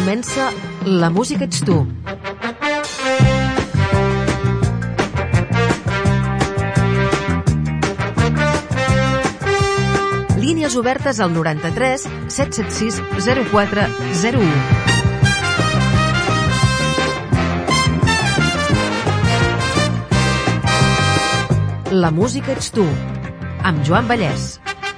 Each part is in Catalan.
comença La música ets tu. Línies obertes al 93 776 0401. La música ets tu, amb Joan Vallès.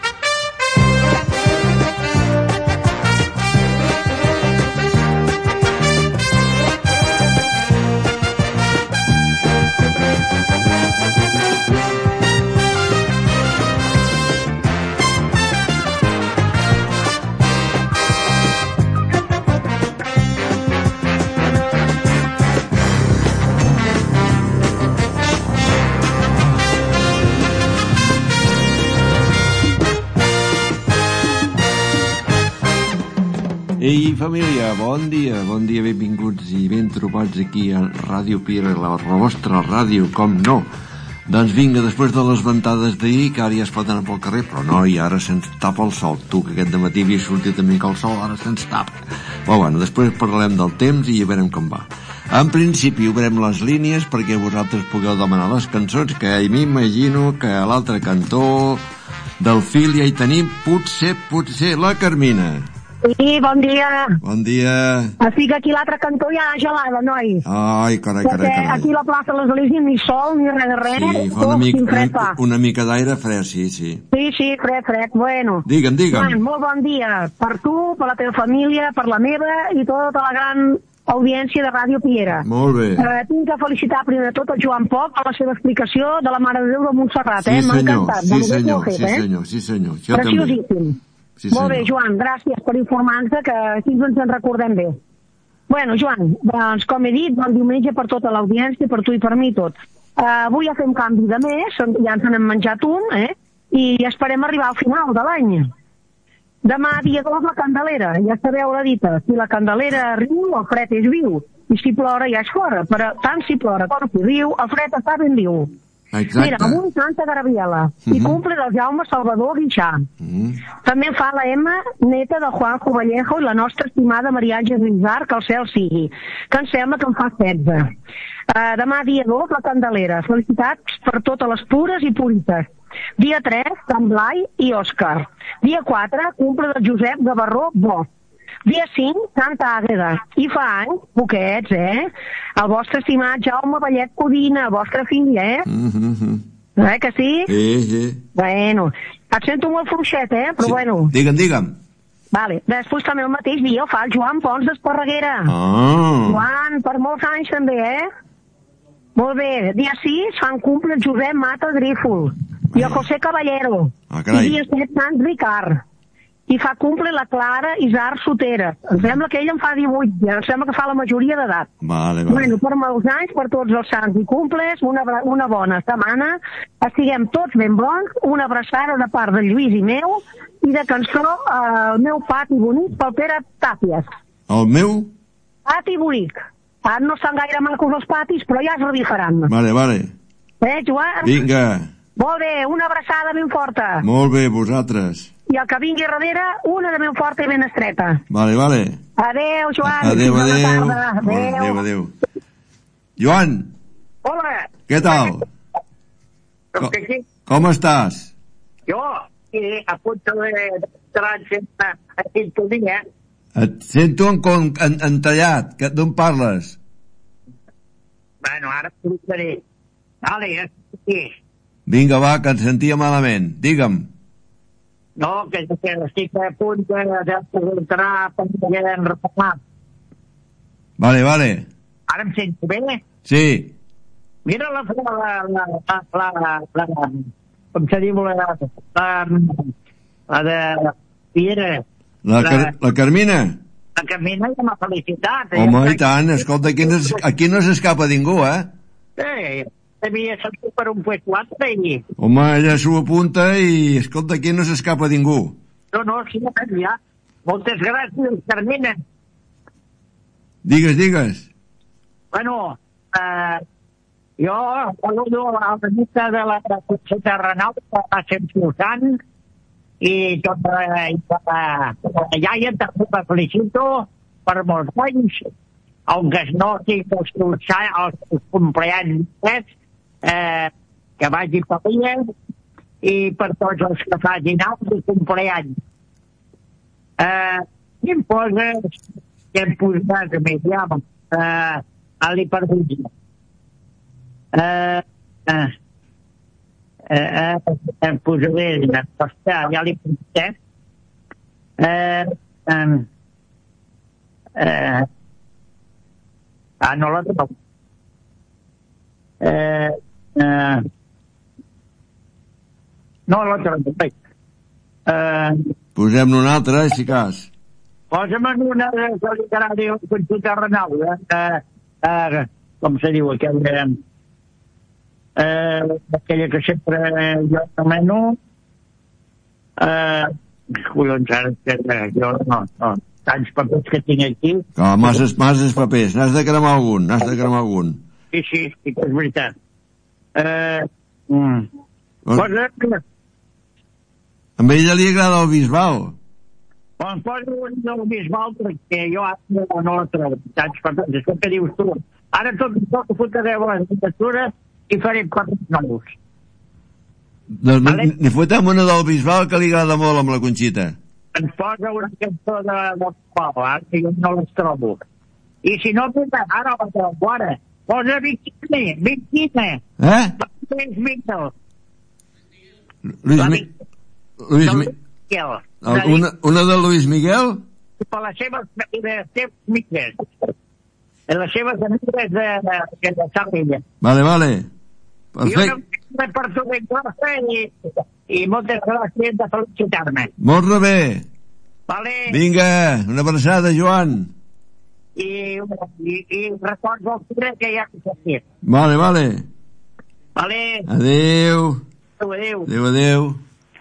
Ei, família, bon dia, benvinguts i ben trobats aquí a Ràdio Piera, la vostra ràdio, com no. Doncs vinga, després de les ventades d'ahir, que ara ja es pot anar pel carrer, però no, i ara se'ns tapa el sol. Tu, que aquest dematí havies sortit també que el sol, ara se'ns tapa. Però bueno, després parlarem del temps i ja veurem com va. En principi obrem les línies perquè vosaltres pugueu demanar les cançons, que m'imagino que a l'altre cantó del fil ja hi tenim, potser la Carmina. Sí, bon dia. Bon dia. Estic aquí a l'altre cantó ja gelada, noi. Ai, carai. Aquí a la plaça de l'Església ni sol, ni res de res. Sí, fa una mica d'aire fred, sí. Sí, fred. Bueno. Digue'm. Joan, molt bon dia. Per tu, per la teva família, per la meva i tota la gran audiència de Ràdio Piera. Molt bé. Tinc que felicitar primer de tot el Joan Poc per la seva explicació de la Mare de Déu de Montserrat. Sí, M'ha encantat. Sí, senyor. Jo preciosíssim. Sí, molt bé, Joan, gràcies per informar-nos que aquí ens en recordem bé. Bueno, Joan, doncs com he dit, bon diumenge per tota l'audiència, per tu i per mi tot. Avui ja fem canvi de mes, ja ens n'hem menjat un, i esperem arribar al final de l'any. Demà, dia 2, la Candelera, ja sabeu la dita, si la Candelera riu, el fred és viu, i si plora ja és fora, però tant si plora com si riu, el fred està ben viu. Exacte. Mira, avui Santa Gabriela, i cumple del Jaume Salvador Guixà. També fa la Emma, neta de Juanjo Vallejo, i la nostra estimada Maria Àngels Guisar, que el cel sigui, que em sembla que en fa 16. Demà, dia 2, la Candelera. Felicitats per totes les pures i purites. Dia 3, Sant Blai i Òscar. Dia 4, cumple del Josep Gavarró Bosch. Dia 5, Santa Àgueda. I fa anys, poquets, el vostre estimat Jaume Vallet Codina, el vostre fill, que sí? Sí. Bueno, et sento molt fluixet, però sí. Bueno. Digue'm. Vale, després també el mateix dia fa el Joan Pons d'Esparreguera. Joan, per molts anys també, Molt bé, dia 6 fan cumple el Josep Mata Grífol i el José Caballero. Carai. I dia 7 Sant Ricard. I fa cumple la Clara Isar Sotera. Em sembla que ella en fa 18, ja em sembla que fa la majoria d'edat. Vale. Bueno, per molts anys, per tots els sants i cumples, una bona setmana, estiguem tots ben bons, una abraçada de part de Lluís i meu, i de cançó el meu pati bonic pel Pere Tàpies. El meu? Pati bonic. Ara no estan gaire macos els patis, però ja es revifaran. Vale. Joan? Vinga. Molt bé, una abraçada ben forta. Molt bé, vosaltres. I el que vingui darrere, una de ben forta i ben estreta. Vale. Adéu, Joan. Adéu. Joan. Hola. Què tal? Com estàs? Jo, a punt d'entrar a sintonia. Et sento entallat. D'on parles? Bueno, ara explicaré. Vale, ja estic. Vinga, va, que et sentia malament. Digue'm. No, que estic a punt d'entrar per poder repassar. Vale. Ara em sento bé? Sí. Mira com se diu la de Piera. La Carmina? La Carmina ja m'ha felicitat. Home, i tant. Escolta, aquí no s'escapa ningú, Havia sortit per un puest 4 i... Home, ella s'ho apunta i, escolta, aquí no s'escapa ningú. No, sí, ja. Moltes gràcies, Carmina. Digues. Bueno, jo saludo a la llista de la Conxeta Renau, que va ser important, i tota la iaia també la felicito, per molts anys, aunque no sigui els seus compleanys, que vagi per dia, i per tots els que facin altres compleanys. Què em poses? Què em posaràs a més? Ja, l'he perdut. Em posaré una cosa, ja l'he perdut. No la trobo. No la trobo. Posem-ne una altra, si cas. Posa'm en una literària Conxita Renau, com se diu, aquella que sempre jo nomeno, collons, ara, jo no, tants papers que tinc aquí. Masses papers, n'has de cremar algun, Sí, que és veritat. Posa... A ella li agrada el Bisbal. Em poso un del Bisbal perquè jo ara no la trobo. Tants papers, és que dius tu. Ara tot fotré la literatura i faré 4 nous. N'hi fotem una del Bisbal que li agrada molt amb la Conxita. Ens posa una cançó de Bisbal, que jo no les trobo. I si no, ara la trobo ara. Posa Victina. Luis Miguel. Luis Miguel. Una de Luis Miguel? Per les seves amigues. Les seves amigues de Sardella. Vale. Perfecte. Jo per tu ben classe i moltes gràcies de felicitar-me. Molt bé. Vale. Vinga, una abraçada, Joan. I recordo el Pere que ja que s'ha. Vale. Vale. Adéu. Adéu.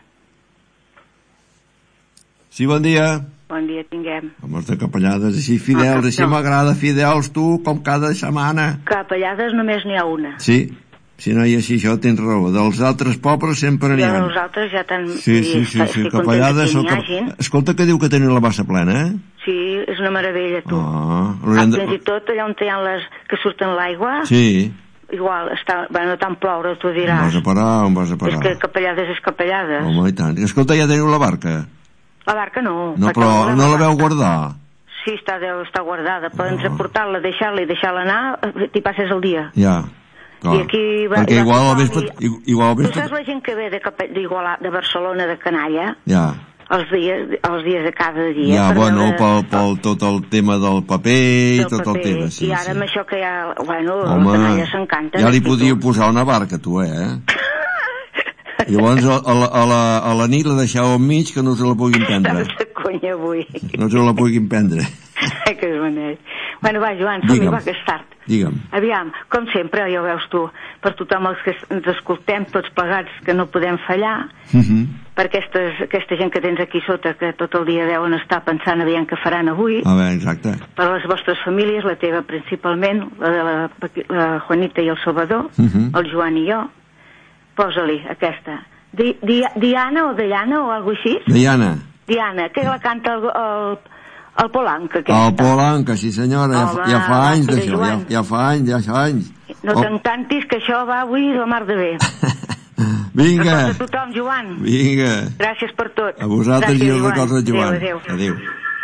Sí, bon dia. Bon dia, tinguem. Homes de capellades, així fidels, així m'agrada fidels, tu, com cada setmana. Capellades només n'hi ha una. Sí, si no hi ha així, això tens raó. Dels altres pobles sempre n'hi ha. Dels altres ja tant... Sí, capellades... Escolta, que diu que teniu la bassa plena, eh? Sí, és una meravella, tu. Fins i tot allà on hi ha les que surten l'aigua... Sí. Igual, no tant ploure, tu diràs. On vas a parar? És que capellades és capellades. Home, i tant. Escolta, ja teniu la barca? La barca no. No, però no la veu guardar? Sí, està guardada. Poden portar-la, deixar-la i deixar-la anar, t'hi passes el dia. Ja, clar. I aquí perquè igual al vespre... Tu saps la gent que ve de Barcelona, de Canalla? Ja. Els dies de cada dia. Ja, bueno, pel tot el tema del paper i tot el tema. I ara amb això que ja... Bueno, home, Canalla s'encanta. ja li podíeu posar una barca, tu, I llavors a la nit la deixeu enmig que no se la puguin prendre. Tanta conya avui. No se la puguin prendre. Que és beneit. Bueno, va, Joan, som-hi, va, que és tard. Digue'm. Aviam, com sempre, ja ho veus tu, per tothom els que ens escoltem, tots plegats, que no podem fallar, per aquesta gent que tens aquí sota, que tot el dia deuen estar pensant aviam què faran avui. Exacte. Per les vostres famílies, la teva principalment, la de la Juanita i el Salvador, el Joan i jo. Posa-li aquesta. Diana o Diana o alguna cosa així? Diana, que la canta el Polanca. El Polanca, sí senyora, ja fa anys d'això, ja fa anys. No t'encantis que això va avui la mar de bé. Vinga. Recorda a tothom, Joan. Vinga. Gràcies per tot. A vosaltres i els records, Joan. Adéu.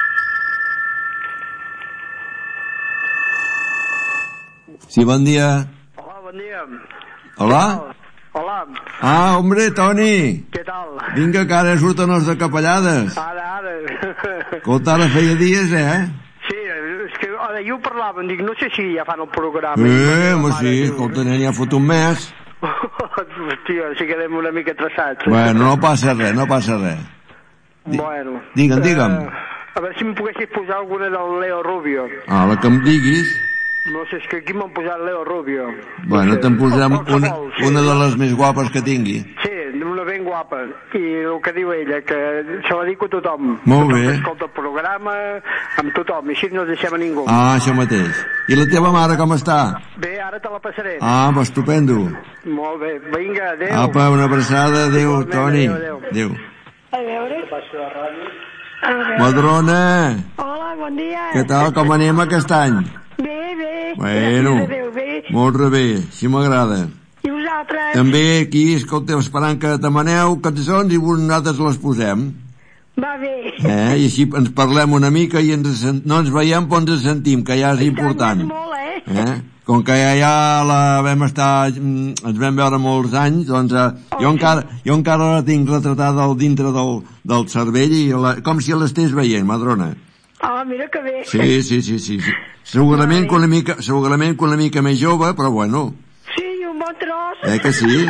Sí, bon dia. Hola, bon dia. Hola? Hola. Hombre, Toni. Què tal? Vinga, que ara surten els de capellades. Ara. Escolta, ara feia dies, Sí, és que ara jo parlava, dic, no sé si ja fan el programa. Home, sí, escolta, nen, ja fot un mes. Hòstia, si quedem una mica traçats. Bueno, no passa res. Bueno. Digue'm. A veure si em poguessis posar alguna del Leo Rubio. La que em diguis. No sé, és que aquí m'han posat Leo Rubio. Bueno, te'n posem una de les més guapes que tingui. Sí, una ben guapa. I el que diu ella, que se la dic a tothom. Molt bé. Que escolta el programa, amb tothom, i així no deixem a ningú. Això mateix. I la teva mare com està? Bé, ara te la passaré. Estupendo. Molt bé, vinga, adéu. Apa, una abraçada, adéu, Toni. Adéu. A veure... Madrona! Hola, bon dia. Què tal, com anem aquest any? Bé. Bueno, molt bé, així m'agrada. I vosaltres? També aquí, escolta, esperant que demaneu cançons i nosaltres les posem. Va bé. I així ens parlem una mica i no ens veiem però ens sentim, que ja és important. Com que ja ens vam veure molts anys, doncs jo encara la tinc retratada dintre del cervell i com si l'estés veient, madrona. Ah, mira que bé. Sí. Segurament que una mica més jove, però bueno. Sí, un bon tros. Que sí?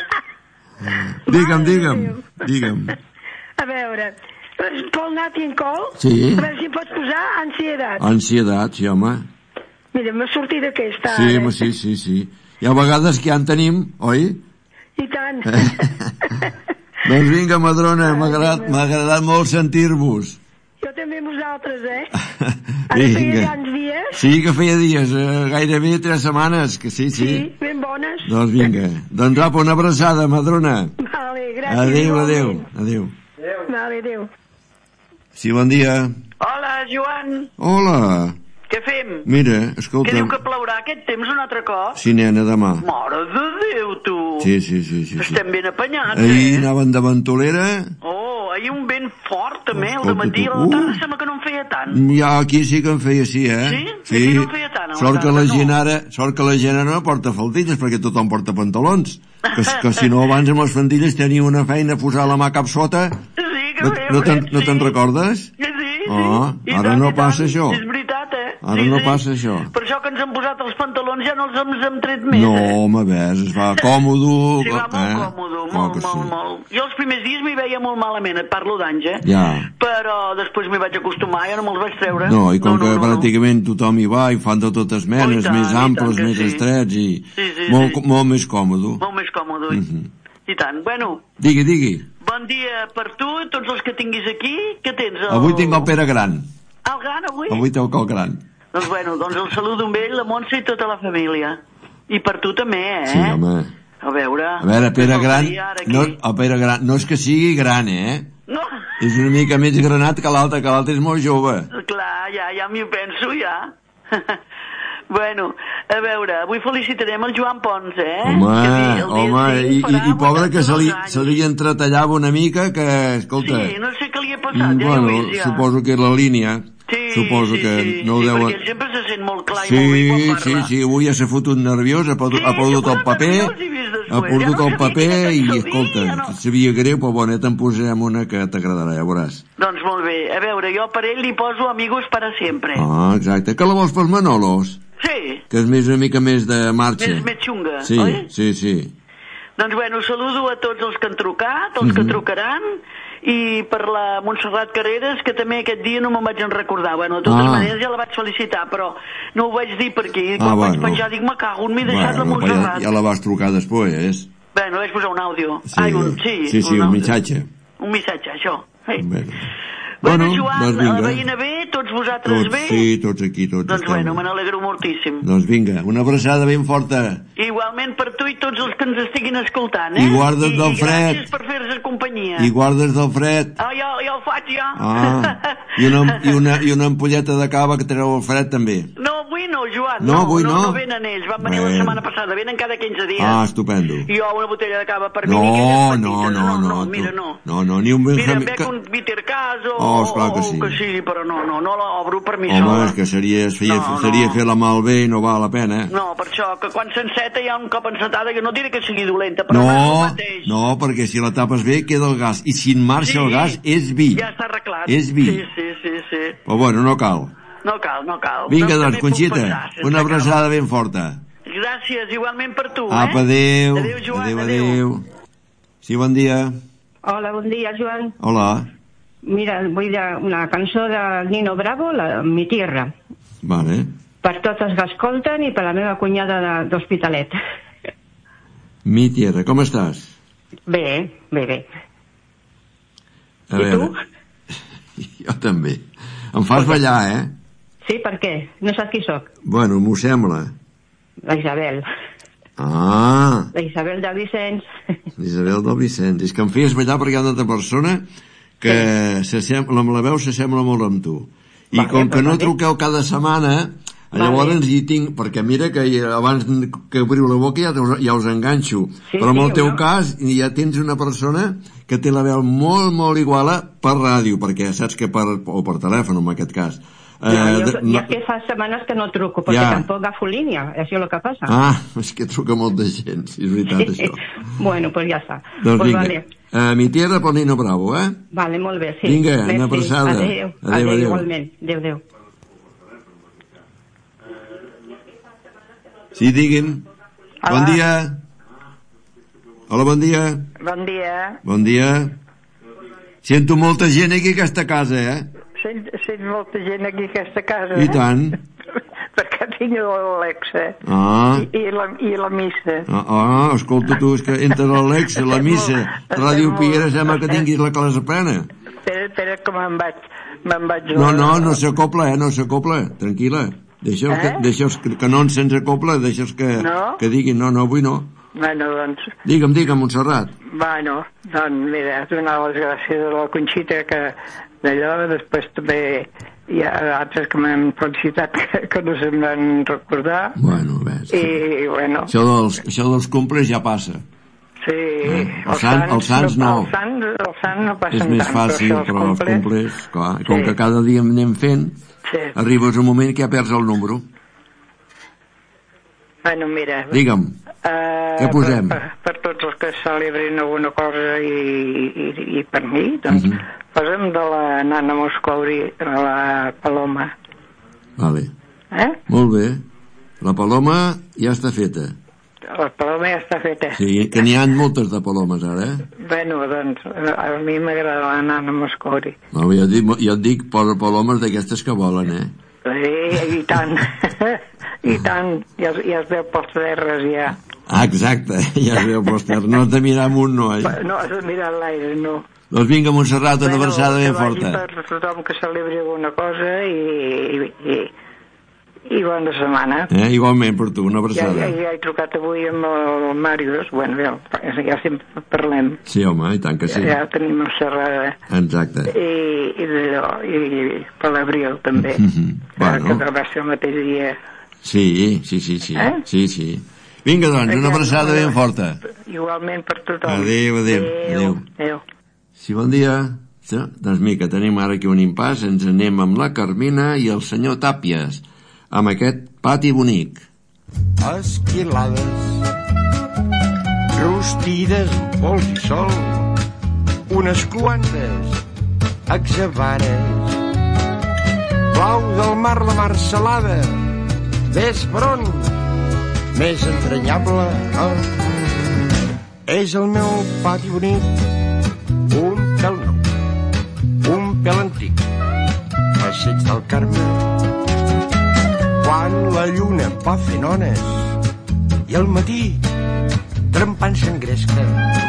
Digue'm. A veure, Paul Nat i en Col? Sí. A veure si em pots posar Ansiedat. Ansiedat, sí, home. Mira, m'ha sortit aquesta. Sí. Hi ha vegades que ja en tenim, oi? I tant. Doncs vinga, madrona, m'ha agradat molt sentir-vos. Jo també amb vosaltres, Ara feia tants dies. Sí, que feia dies, gairebé 3 setmanes, que sí. Sí, ben bones. Doncs vinga. Doncs apa, una abraçada, madrona. Vale, gràcies. Adéu. Vale, adéu. Sí, bon dia. Hola, Joan. Hola. Què fem? Mira, escolta... Que diu que plourà aquest temps un altre cop? Sí, nena, demà. Mare de Déu, tu! Sí. Estem ben apanyats, Ahir anaven de ventolera... ahir un vent fort, també, al dematí, a la tarda sembla que no en feia tant. Ja, aquí sí que en feia, sí, Sí? Aquí no en feia tant, Sort que la gent ara no porta faldilles, perquè tothom porta pantalons. Que si no, abans amb les faldilles tenia una feina a posar la mà cap sota... Sí, que bé, no te'n recordes? Sí. Ara no passa això. És veritat, Ara no passa això. Per això que ens han posat els pantalons ja no els hem tret més. No, home, ves, es va còmodo. Sí, va molt còmodo, molt. Jo els primers dies m'hi veia molt malament, et parlo d'anys, Ja. Però després m'hi vaig acostumar i ja no me'ls vaig treure. No, i com que pràcticament tothom hi va i fan de totes menes, més amples, més estrets i molt més còmodo. Molt més còmodo, i tant. Bueno. Digui. Bon dia per tu, tots els que tinguis aquí. Què tens? Avui tinc el Pere Gran. El Gran, avui? Avui tinc el Gran. Doncs bueno, el saludo amb ell, la Montse i tota la família. I per tu també, Sí, home. A veure, Pere Gran, el Pere Gran, no és que sigui gran, No. És una mica més granat que l'altre és molt jove. Clar, ja m'hi penso, ja. Bueno, a veure, avui felicitarem el Joan Pons, Home, i pobre que se li entretallava una mica, que, escolta... Sí, no sé què li ha passat, ja ho he vist, ja. Suposo que la línia... Suposo que no ho deuen... perquè ell sempre se sent molt clar i molt bé quan parla. Sí, avui ja s'ha fotut nerviós, ha perdut el paper, i, escolta, sabia greu, però bona, te'n posarem una que t'agradarà, ja veuràs. Doncs molt bé, a veure, jo per ell li poso Amigos para siempre. Ah, exacte, que la vols pels Manolos? Sí. Que és una mica més de marxa. Més xunga, oi? Sí. Doncs bueno, saludo a tots els que han trucat, els que trucaran, i per la Montserrat Carreras, que també aquest dia no me'n vaig en recordar. Bueno, de totes maneres ja la vaig felicitar, però no ho vaig dir perquè quan vaig penjar dic, me cago, m'he deixat la Montserrat. Ja la vas trucar després. Bueno, vaig posar un àudio. Sí, un missatge. Un missatge, això. Bueno, Joan, la veïna bé, tots vosaltres bé? Sí, tots aquí, tots. Doncs bueno, me n'alegro moltíssim. Doncs vinga, una abraçada ben forta. Igualment per tu i tots els que ens estiguin escoltant, I guardes del fred. I gràcies per fer-nos companyia. I guardes del fred. Ja el faig, ja. I una ampolleta de cava que treu el fred, també. No, avui no, Joan. No, avui no? No venen ells, van venir la setmana passada, venen cada 15 dies. Estupendo. I jo una botella de cava per mi. No, mira, no. No, ni un... Mira, em veig un bitter caso, esclar que sí. Que sí, però no l'obro per mi sola. Home, és que seria fer la malbé i no val la pena. No, per això, que quan s'enceta hi ha un cop encetada, que no diré que sigui dolenta, però no, el mateix. No, perquè si la tapes bé queda el gas, i si en marxa el gas és vi. Ja està arreglat. És vi. Sí. Però bueno, no cal. No cal. Vinga, doncs, Conxita, una abraçada ben forta. Gràcies, igualment per tu, Apa, adéu. Adéu, Joan, adéu. Sí, bon dia. Hola, bon dia, Joan. Hola. Mira, vull dir una cançó de Nino Bravo, Mi Tierra. Vale. Per tots els que escolten i per la meva cunyada d'Hospitalet. Mi Tierra, com estàs? Bé. I tu? Jo també. Em fas ballar, Sí, per què? No saps qui sóc? Bueno, m'ho sembla. La Isabel. La Isabel del Vicenç. L'Isabel del Vicenç. És que em feies ballar perquè hi ha una altra persona que la veu s'assembla molt amb tu. I com que no truqueu cada setmana, llavors hi tinc... Perquè mira que abans que obriu la boca ja us enganxo. Però en el teu cas ja tens una persona que té la veu molt, molt iguala per ràdio, perquè saps que o per telèfon, en aquest cas. I és que fa setmanes que no truco, perquè tampoc agafo línia, això és el que passa. És que truca molta gent, si és veritat, això. Bueno, pues ja està. Doncs vinga, mi tierra por Nino Bravo, eh? Vale, molt bé, sí. Vinga, una abraçada. Adéu, igualment. Adéu. Sí, digui'm. Bon dia. Hola, bon dia. Bon dia. Bon dia. Sento molta gent aquí a aquesta casa, eh? Sent molta gent aquí a aquesta casa. I tant. Perquè tinc l'Alexa. I la missa. Escolta tu, és que entre l'Alexa, la missa, Ràdio Piera, sembla que tinguis la classe plena. Espera que me'n vaig... No s'acopla, no s'acopla. Tranquil·la. Deixa'ls que no se'ns acopla, deixa'ls que diguin no, avui no. Bueno, doncs... Digue'm, Montserrat. Bueno, doncs mira, donar les gràcies a la Conxita que d'allò, després també hi ha altres que m'han felicitat que no se'm van recordar. Bueno, bé. I bueno... Això dels comples ja passa. Sí, els sants no. Els sants no passen tant. És més fàcil, però els comples, clar, com que cada dia anem fent, arribes un moment que ja perds el número. Bueno, mira... Digue'm, què posem? Per tots els que celebrin alguna cosa i per mi, doncs, posem de la nana Moscouri, la Paloma. Vale. Molt bé. La Paloma ja està feta. La Paloma ja està feta. Sí, que n'hi ha moltes de palomes ara, Bueno, doncs, a mi m'agrada la nana Moscouri. No, jo et dic palomes d'aquestes que volen, I tant. I tant. Ja es veu pels terres, ja. Exacte, ja es veu pels terres. No has de mirar amunt, no, No has de mirar l'aire, no. Doncs vinga, Montserrat, una abraçada ben forta. Per tothom que celebri alguna cosa i bona setmana. Igualment per tu, una abraçada. Ja he trucat avui amb el Màrius, bueno, ja sempre parlem. Sí, home, i tant que sí. Ja tenim una xerrada. Exacte. I per l'abril també, que va ser el mateix dia. Sí. Sí. Vinga, doncs, una abraçada ben forta. Igualment per tothom. Adéu. Sí, bon dia. Doncs mira, tenim ara aquí un impàs, ens anem amb la Carmina i el senyor Tàpies, amb aquest Pati bonic. Esquilades, rostides amb pols i sol, unes quantes exavares, blau del mar, la mar salada, ves per on, més entranyable. És el meu pati bonic, un pèl nou, un pèl antic, passeig del Carme, quan la lluna va fent ones i al matí trempant s'engresca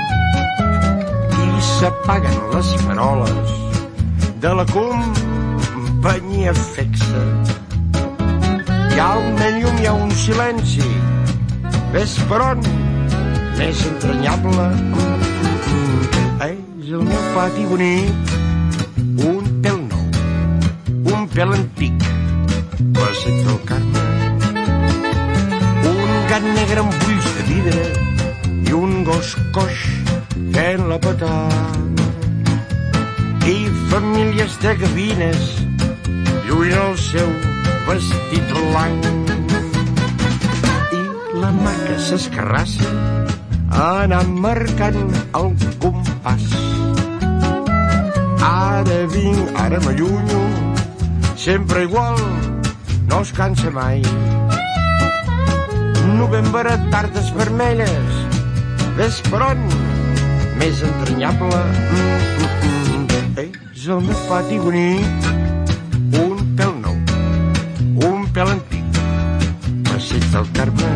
i s'apaguen les faroles de la companyia fixa. Hi ha una llum, hi ha un silenci, ves per on, més entranyable. És el meu pati bonic, un pèl nou, un pèl antic, passeig del Carme, un gat negre amb ulls de vidre i un gos coix fent la patada, i famílies de gavines lluint el seu vestit blanc, i la mà que s'escarrassa anant marcant el compàs. Ara vinc, ara m'allunyo, sempre igual, no es cansa mai. Novembre, tardes vermelles, ves per on, més entranyable. És el meu pati bonic, un pèl nou, un pèl antic, passeig del Carme,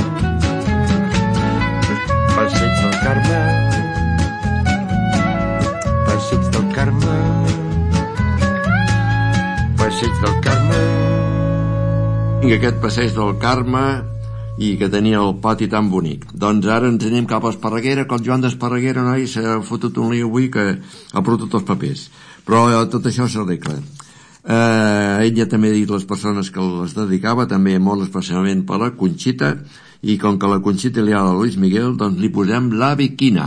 passeig del Carme, passeig del Carme, passeig del Carme. Vinga, aquest passeig del Carme i que tenia el pati tan bonic. Doncs ara ens anem cap a Esparreguera, que el Joan d'Esparreguera, noi, s'ha fotut un lío avui que ha portat els papers. Però tot això s'arregla. Ella també ha dit les persones que les dedicava, també molt especialment per la Conxita, i com que la Conxita li ha de Luis Miguel, doncs li posem La Viquina.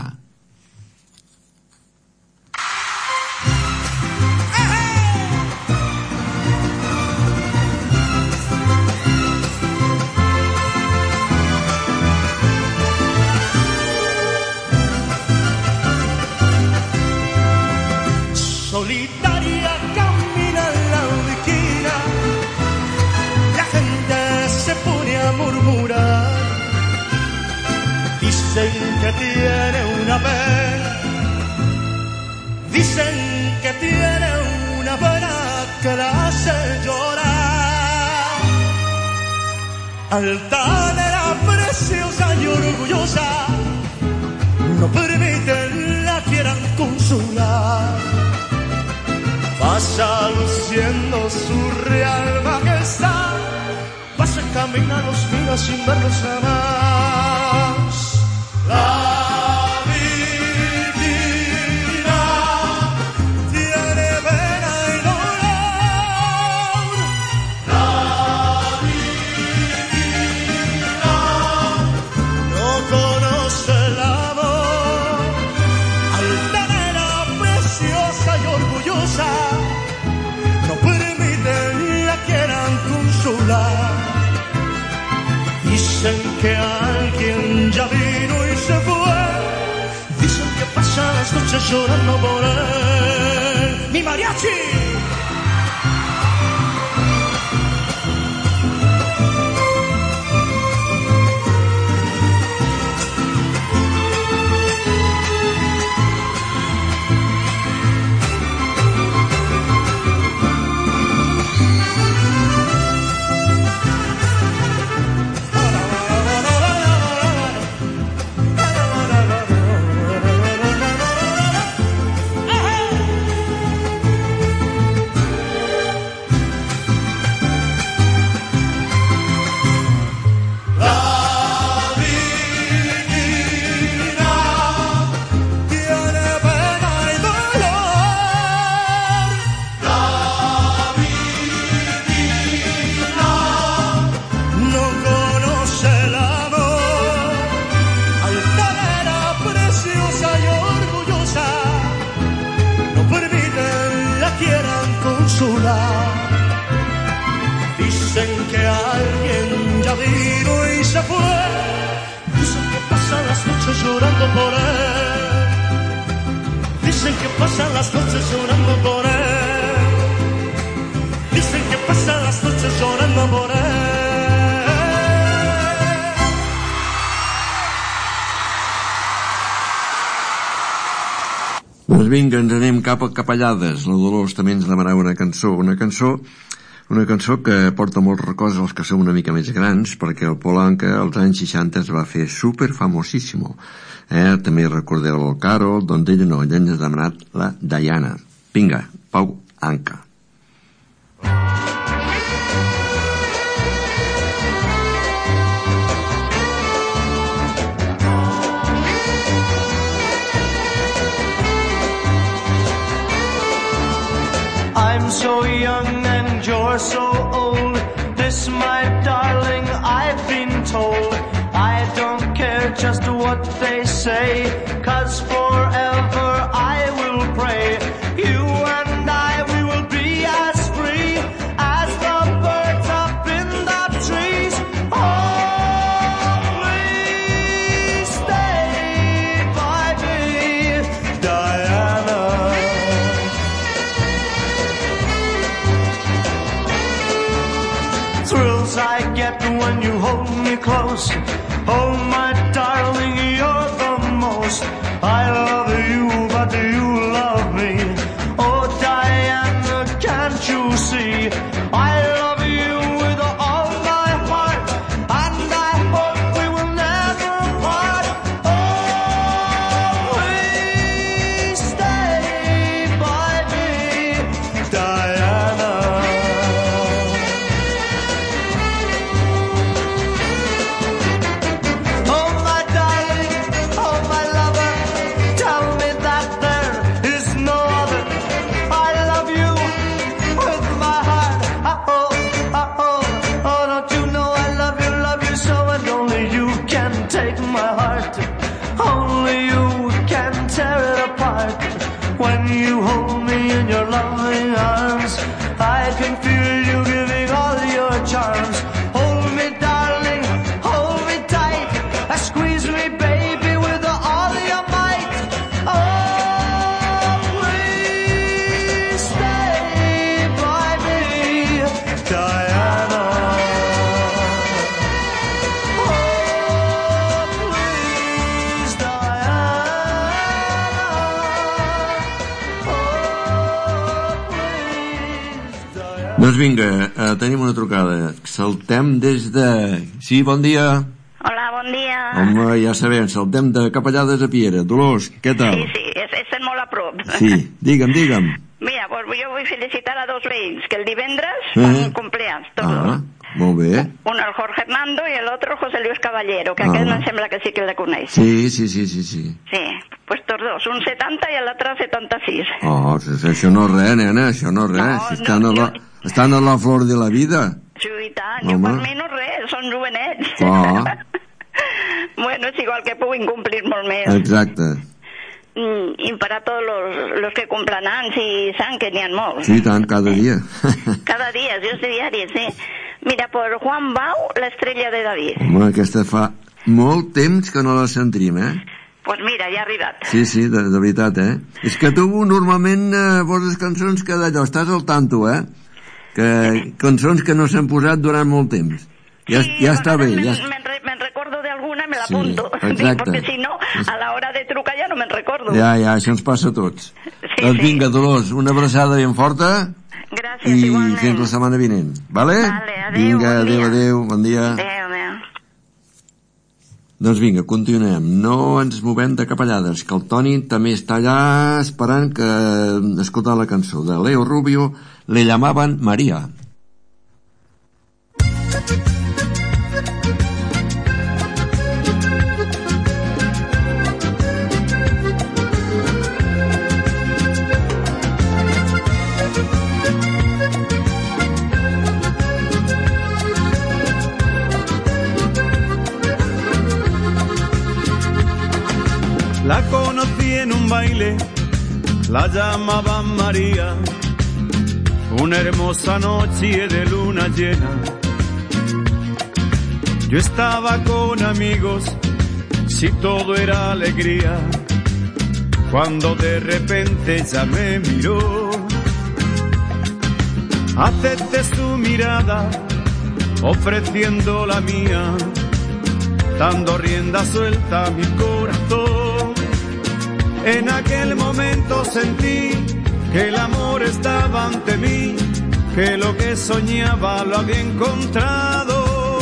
Solitaria camina la viquina, la gente se pone a murmurar, dicen que tiene una pena, dicen que tiene una pena que la hace llorar. Altanera, preciosa y orgullosa, no permiten la quieran consolar. Pasa luciendo su real majestad, pasa camina los mira sin verlos jamás. La viquina tiene pena y dolor. La viquina no conoce el amor. Altanera, preciosa y orgullosa, no permiten la quieran consolar. Dicen que alguien ya vino y se fue, dicen que pasa las noches llorando por él. ¡Mi mariachi! Dicen que alguien ya vino y se fue, dicen que pasan las noches llorando por él, dicen que pasan las noches llorando por él, dicen que pasan las noches llorando por él. Doncs vinga, ens anem cap a Capellades. La Dolors també ens demanava una cançó que porta molts records als que som una mica més grans, perquè el Pol Anka als anys 60 es va fer super famosíssimo. També recordeu el Carol, doncs ella no, ella ens ha demanat la Diana. Vinga, Pol Anka. I'm so young and you're so old. This, my darling, I've been told. I don't care just what they say, 'cause forever I will pray. You and I, we will be as free as the birds up in the trees. Oh, please stay by me, Diana. Thrills I get when you hold me close. Oh, my darling, you're the most. I love you, but do you love me? Oh, Diana, can't you see? I love you with all my heart, and I hope we will never part. Oh, please stay by me, Diana. Doncs vinga, tenim una trucada. Saltem des de... Sí, bon dia. Hola, bon dia. Home, ja sabem, saltem de Capellades a Piera. Dolors, què tal? Sí, estem molt a prop. Sí, digue'm. Mira, pues jo vull felicitar a dos veïns que el divendres fan cumpleaños, tots dos. Molt bé. Un el Jorge Hernando i l'altre José Luis Caballero, que aquest em sembla que sí que el coneix. Sí. Sí, pues tots dos, un 70 i l'altre 76. Això no és res, nena, això no és res. Estan a la flor de la vida. Sí, i tant, jo per mi no és res, són jovenets. Bueno, és igual que puguin complir molt més. Exacte. Y para todos los que cumplan anys y san, que n'hi ha molts. Sí, tant, cada dia. Cada dia, jo sé diari, sí. Mira, por Juan Bau, l'estrella de David. Home, aquesta fa molt temps que no la sentim, Pues mira, ja ha arribat. Sí, de veritat, És que tu normalment poses cançons que d'allò, estàs al tanto, que cançons que no s'han posat durant molt temps. Ja està bé, ja... Me'n recordo d'alguna, me l'apunto. Exacte. Perquè si no, a l'hora de trucar ja no me'n recordo. Ja, això ens passa a tots. Doncs vinga, Dolors, una abraçada ben forta. Gràcies, igualment. I fins la setmana vinent, vale? Vale, adéu, vinga, adéu, bon dia. Adéu. Doncs vinga, continuem. No ens movem de Capellades, que el Toni també està allà esperant que escoltar la cançó de Leo Rubio, Le llamaban María. La conocí en un baile, la llamaban María, una hermosa noche de luna llena. Yo estaba con amigos, si todo era alegría, cuando de repente ella me miró. Acepté su mirada, ofreciendo la mía, dando rienda suelta a mi corazón. En aquel momento sentí que el amor estaba ante mí, que lo que soñaba lo había encontrado,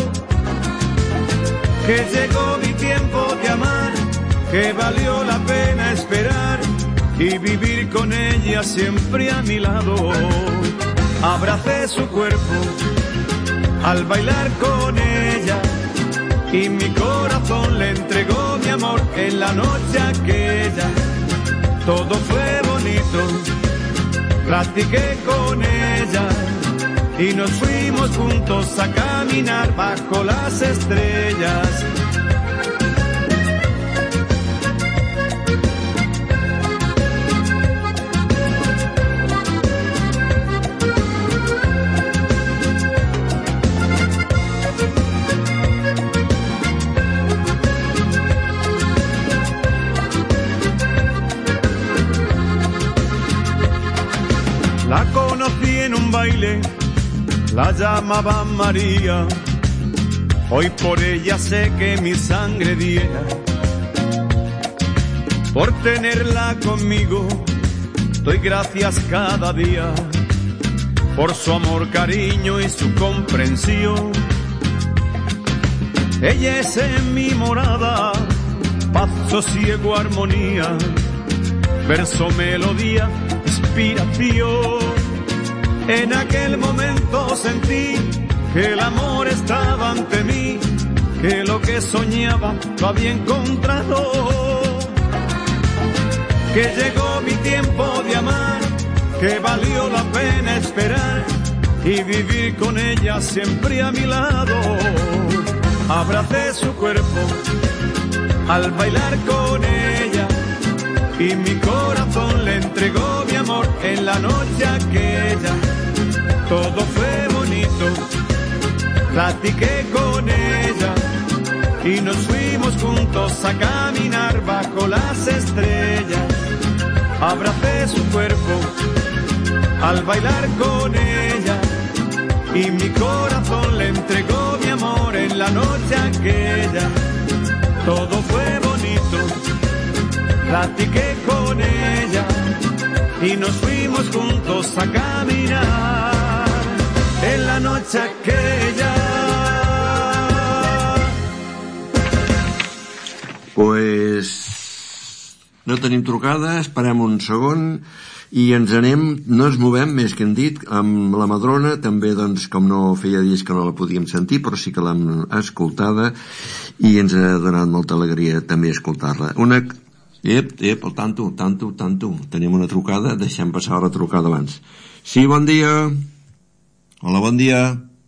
que llegó mi tiempo de amar, que valió la pena esperar y vivir con ella siempre a mi lado. Abracé su cuerpo al bailar con ella y mi corazón le entregó mi amor en la noche aquella. Todo fue bonito, platiqué con ella y nos fuimos juntos a caminar bajo las estrellas. La conocí en un baile, la llamaban María, hoy por ella sé que mi sangre diera. Por tenerla conmigo, doy gracias cada día, por su amor, cariño y su comprensión. Ella es en mi morada, paz, sosiego, armonía, verso, melodía, inspiración. En aquel momento sentí que el amor estaba ante mí, que lo que soñaba lo había encontrado, que llegó mi tiempo de amar, que valió la pena esperar y vivir con ella siempre a mi lado. Abracé su cuerpo al bailar con ella y mi corazón le entregó mi amor en la noche aquella. Todo fue bonito, platiqué con ella y nos fuimos juntos a caminar bajo las estrellas. Abracé su cuerpo al bailar con ella y mi corazón le entregó mi amor en la noche aquella. Todo fue bonito, platiqué con ella y nos fuimos juntos a caminar. la noche aquella. Pues no tenim trucada, esperem un segon i ens anem, no ens movem més que hem dit, amb la Madrona també, doncs, com no feia dies que no la podíem sentir, però sí que l'hem escoltada i ens ha donat molta alegria també escoltar-la. El tanto, tenim una trucada, deixem passar la trucada abans. Sí, bon dia. Hola, bon dia.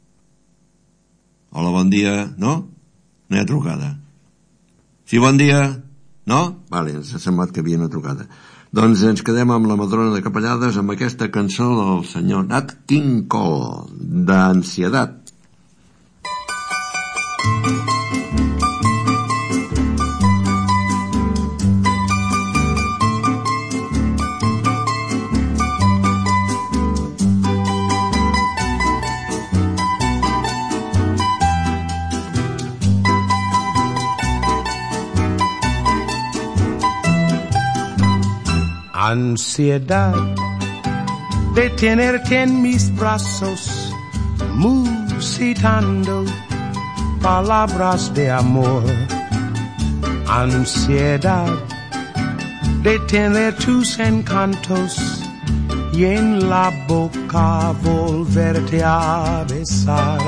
Hola, bon dia. No? No hi ha trucada. Sí, bon dia. No? Vale, ens ha semblat que hi havia una trucada. Doncs ens quedem amb la Madrona de Capellades amb aquesta cançó del senyor Nat King Cole, d'Ansietat. Ansiedad de tenerte en mis brazos, musitando palabras de amor. Ansiedad de tener tus encantos y en la boca volverte a besar.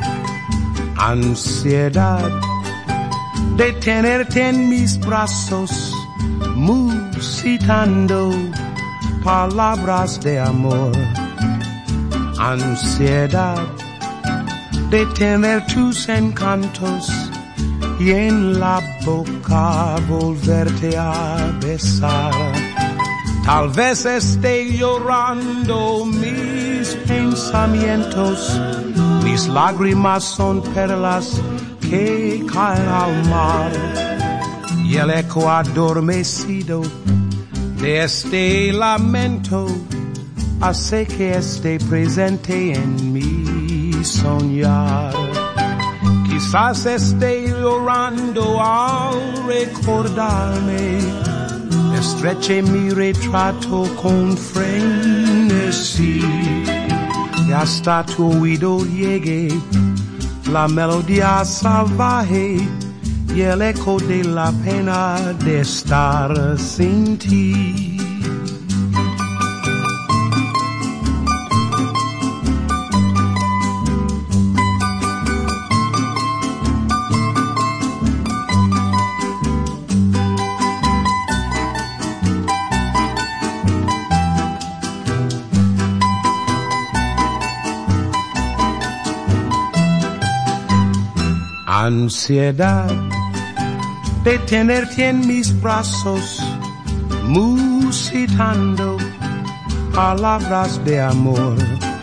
Ansiedad de tenerte en mis brazos, musitando palabras de amor. Ansiedad de tener tus encantos y en la boca volverte a besar. Tal vez esté llorando mis pensamientos, mis lágrimas son perlas que caen al mar. Y el eco adormecido de este lamento hace que esté presente en mi soñar. Quizás esté llorando al recordarme, estreche mi retrato con frenesí y hasta tu oído llegue la melodía salvaje y el eco de la pena de estar sin ti. Ansiedad de tenerte en mis brazos, musitando palabras de amor.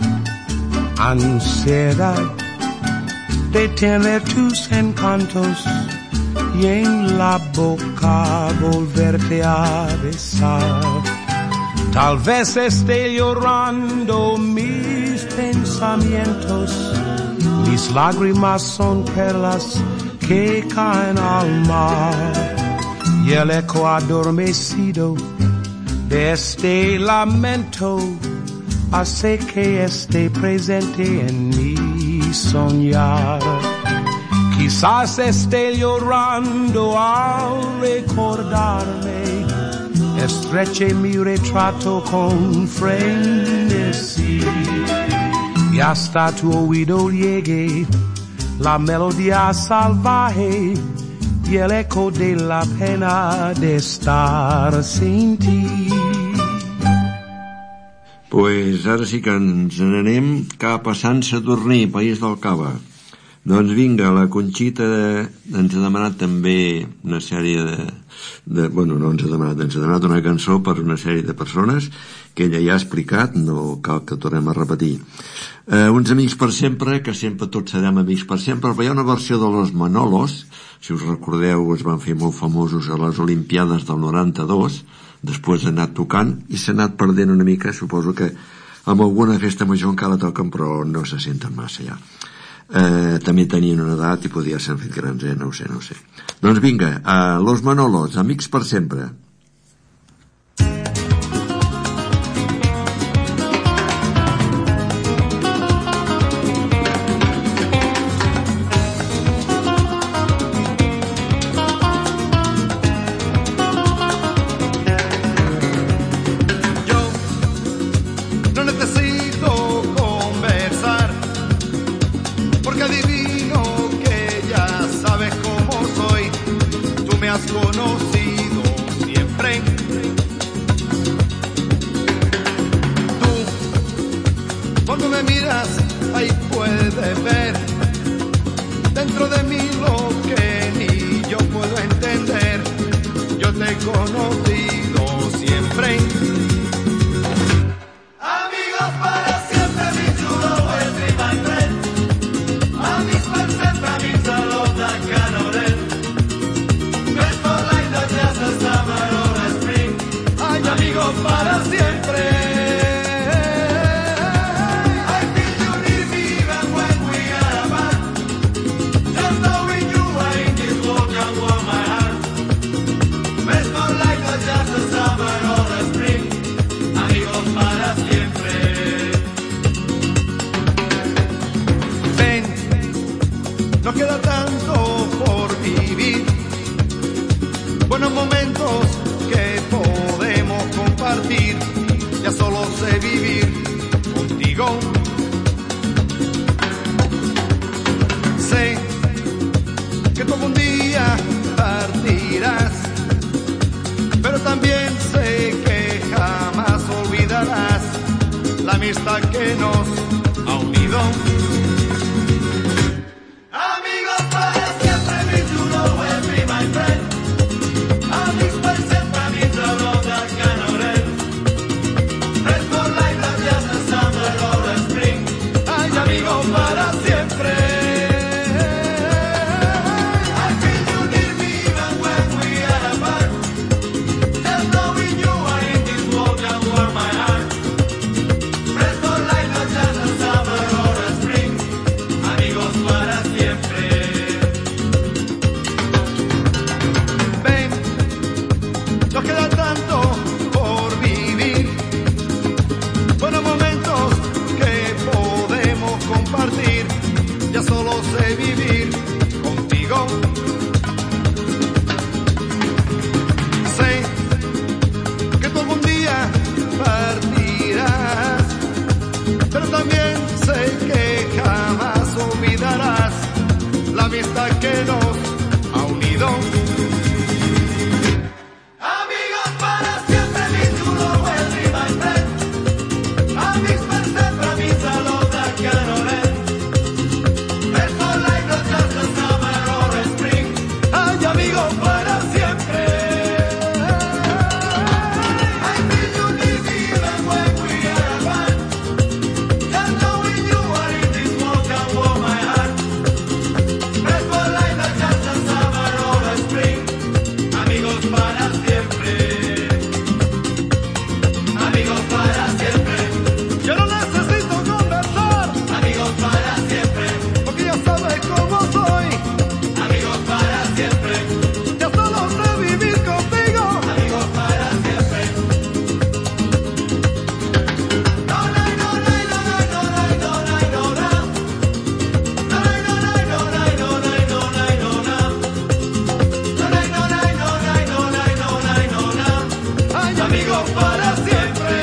Ansiedad de tener tus encantos y en la boca volverte a besar. Tal vez esté llorando mis pensamientos, mis lágrimas son perlas que caen al mar y el eco adormecido de este lamento hace que esté presente en mi soñar. Quizás esté llorando al recordarme, estreche mi retrato con frenesí y hasta tu oído llegue la melodía salvaje y el eco de la pena de estar sin ti. Pues ara sí que ens n'anem cap a Sant Sadurní, País del Cava. Doncs vinga, la Conxita ens ha demanat també una sèrie bueno, no ens ha demanat una cançó per una sèrie de persones que ella ja ha explicat, no cal que tornem a repetir. Uns amics per sempre, que sempre tots serem amics per sempre, però hi ha una versió de Los Manolos, si us recordeu es van fer molt famosos a les Olimpiades del 92, després ha anat tocant i s'ha anat perdent una mica, suposo que amb alguna festa major encara toquen però no se senten massa ja. També tenien una edat i podia ser fet grans, no ho sé. Doncs vinga, Los Manolos, amics per sempre. has conocido siempre. Tú, cuando me miras, ahí puedes ver dentro de mí lo que ni yo puedo entender. Yo te he conocido siempre. Amigos para siempre, mi chulo, will be my friend. Amics per sempre, amics a l'Ota Canoret. Best for life, not just a summer or a spring. Ay, amigos para siempre. I feel you near me even when we are apart. Just knowing you are in this world can warm my heart. Best for life, not just a summer or a spring. Amigos para siempre. Ven, no queda tanto por vivir. Buenos momentos que podemos compartir. Ya solo sé vivir contigo. Sé que tú algún día partirás, pero también sé que jamás olvidarás la amistad que nos ha unido. Amigos para siempre, mi chulo, will be my friend. Amics per sempre, amics a l'Ota Canoret. Best for life, not just a summer or a spring. Ay, amigos para siempre. I feel you near me even when we are apart. Just knowing you are in this world can warm my heart. Best for life, not just a summer or a spring. Amigos para siempre. Ven, nos queda tanto por vivir. Buenos momentos que podemos compartir. Ya solo sé vivir contigo. Sé que tú algún día partirás, pero también sé que jamás olvidarás la amistad que nos ha unido. Amigos para siempre, mi chulo, will be my friend. Amics per sempre, amics a l'Ota Canoret. Best for life, not just a summer or a spring. Ay, amigos para siempre. I feel you near me even when we are apart. Just knowing you are in this world can warm my heart. Best for life, not just a summer or a spring. Amigos para siempre. Amigos para siempre. Yo no necesito conversar. Amigos para siempre. Porque ya sabes cómo soy. Amigos para siempre. Ya solo sé vivir contigo. Amigos para siempre. No, no, no, no, no, no, no, no, no, no, no. No, no, no, no, no, no, no, no, no, no, no. No, no, no, no, no, no, no, no, no. Ay, amigos para siempre.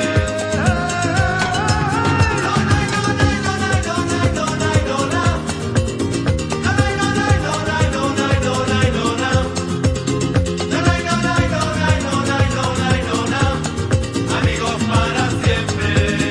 No, no, no, no, no, no, no, no, no, no, no. No, no, no, no, no, no, no, no, no, no, no. No, no, no, no, no, no, no, no, no. Amigos para siempre.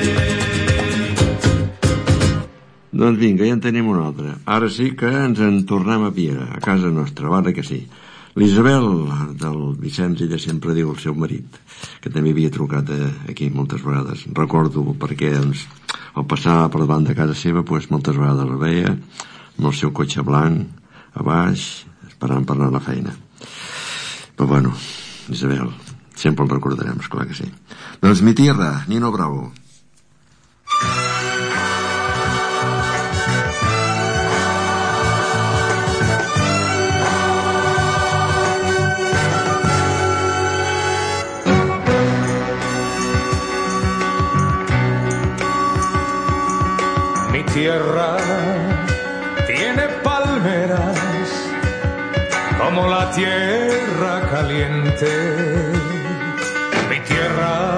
Doncs vinga, ja en tenim una altra. Ara sí que ens en tornem a Piera, a casa nostra, ara que sí. L'Isabel, del Vicenç, ella sempre diu el seu marit, que també havia trucat aquí moltes vegades. Recordo perquè doncs, al passar per davant de casa seva doncs, moltes vegades la veia amb el seu cotxe blanc a baix, esperant per anar a la feina. Però bueno, Isabel, sempre el recordarem, esclar que sí. Doncs mi tierra, Nino Bravo. Mi tierra tiene palmeras como la tierra caliente. Mi tierra,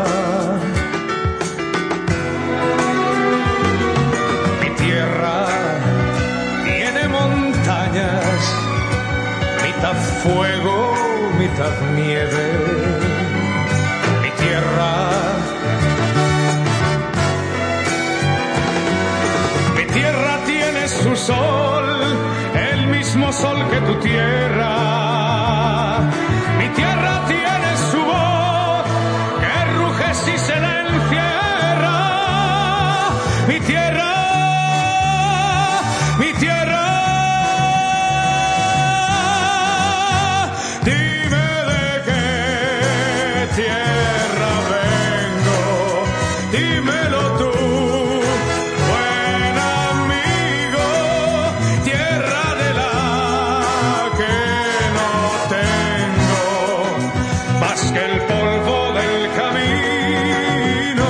mi tierra tiene montañas, mi mitad fuego, mitad nieve, mi tierra. Mi tierra tiene su sol, el mismo sol que tu tierra. Mi tierra tiene su voz, que ruge si se la encierra. Mi tierra, mi tierra. Dime de qué tierra vengo, dímelo tú, buen amigo, tierra de la que no tengo más que el polvo del camino.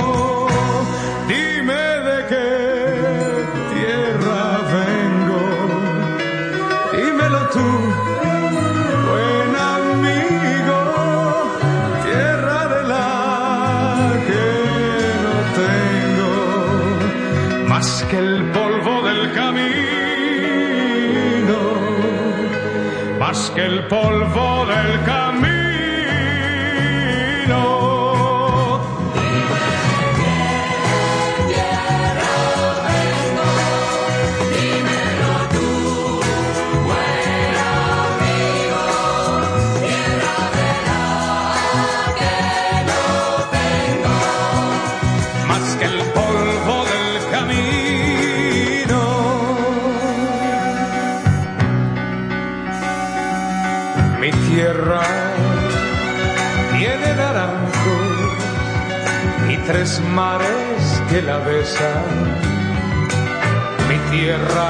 Dime de qué tierra vengo, dímelo tú, buen amigo, tierra de la que no tengo más que el polvo del camino, más que el polvo del camino. Más que el polvo del camino. Mi tierra tiene naranjos y 3 mares que la besan. Mi tierra.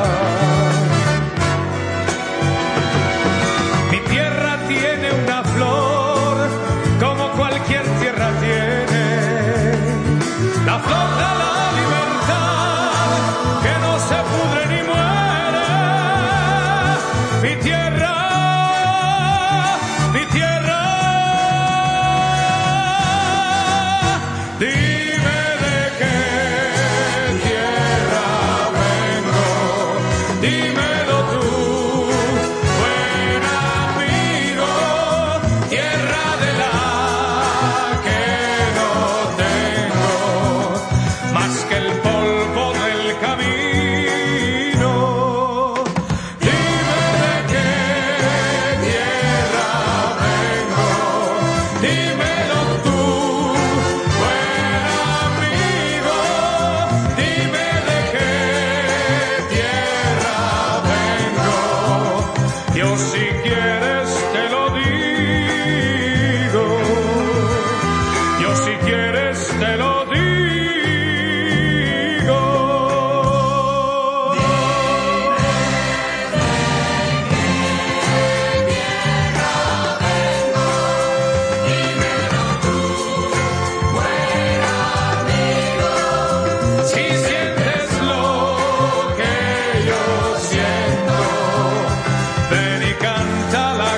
Mi tierra tiene una flor como cualquier tierra tiene. La flor de la libertad que no se pudre ni muere. Mi tierra, mi tierra. Dime de qué tierra vengo, dímelo tú, buen amigo, tierra de la que no tengo más que el polvo del camino. Dime de qué tierra vengo, dímelo tú, buen amigo, dime de qué tierra vengo. Yo si quieres te lo digo, yo si quieres te lo digo. Si sientes lo que yo siento, ven y cántala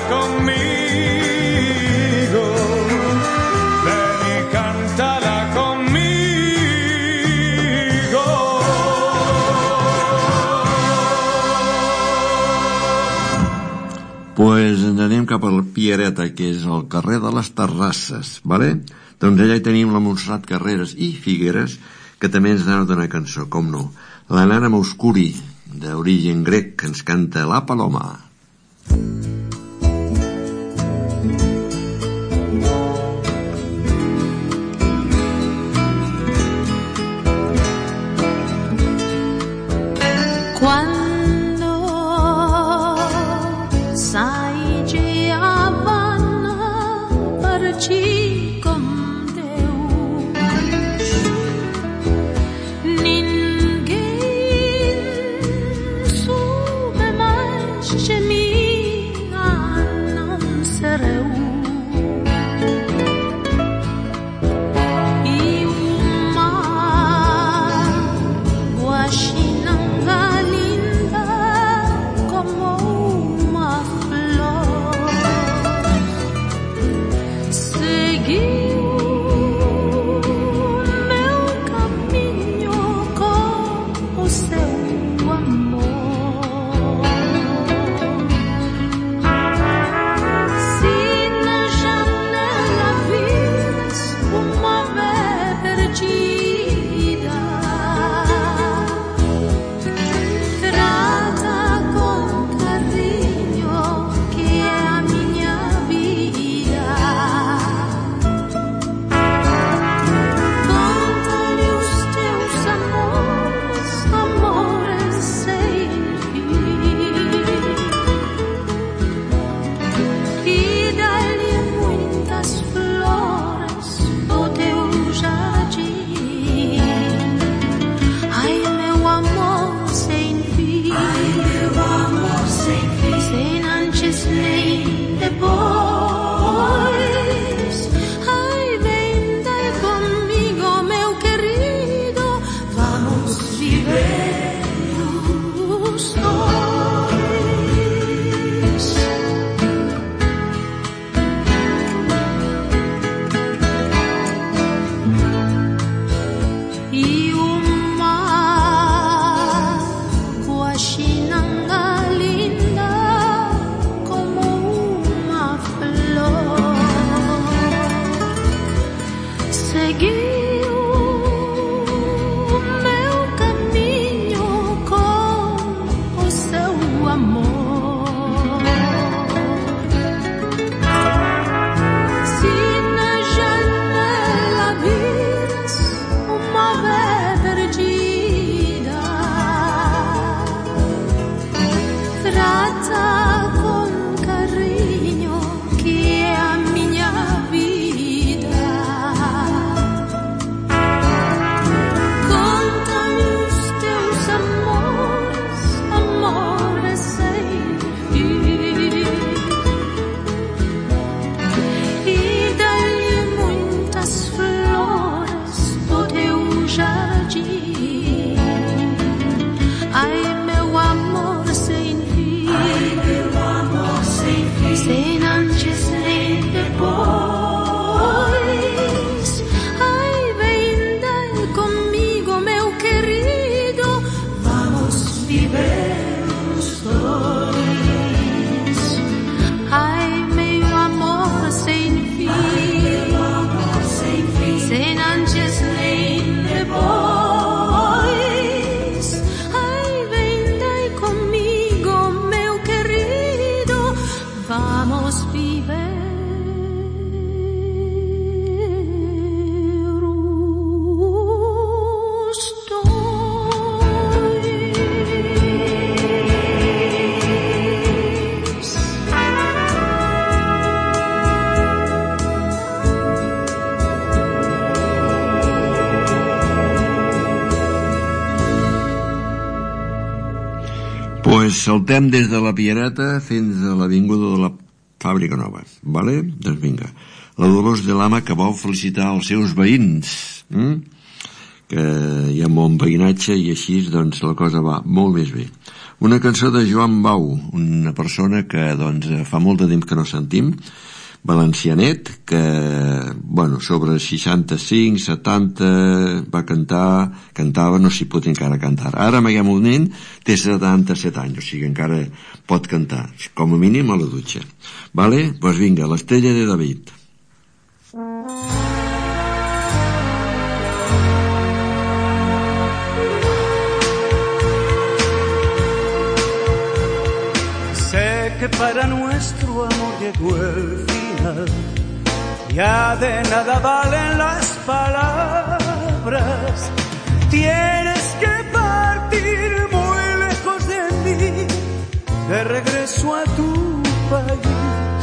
conmigo, ven y cántala conmigo. Pues ens anem cap al Piereta, que és el carrer de les Terrasses, vale? Doncs allà hi tenim la Montserrat Carreras i Figueres, que també ens anava d'una cançó, com no, la Nana Mouskouri, d'origen grec, que ens canta La Paloma. Quando sai Giovanna parci con Deus ninguém sube mais de mim não sereu e uma guaxinanga linda como uma flor seguiu meu caminho com o seu amor. más viveros Pues saltem des de la Piereta fins a l'avinguda de la Fàbrica Nova, vale? Doncs vinga. La Dolors de Lama, que vol felicitar els seus veïns, que hi ha molt veïnatge i així doncs la cosa va molt més bé. Una cançó de Joan Bau, una persona que doncs fa molt de temps que no sentim, valencianet, que bueno, sobre 65, 70 va cantava, no s'hi pot encara cantar. Ara en aquest moment té 77 anys, o sigui encara pot cantar, com a mínim a la dutxa. Vale? Pues vinga, l'Estrella de David. Sé que para nuestro amor llegó el final, ya de nada valen las palabras. Tienes que partir muy lejos de mí, de regreso a tu país.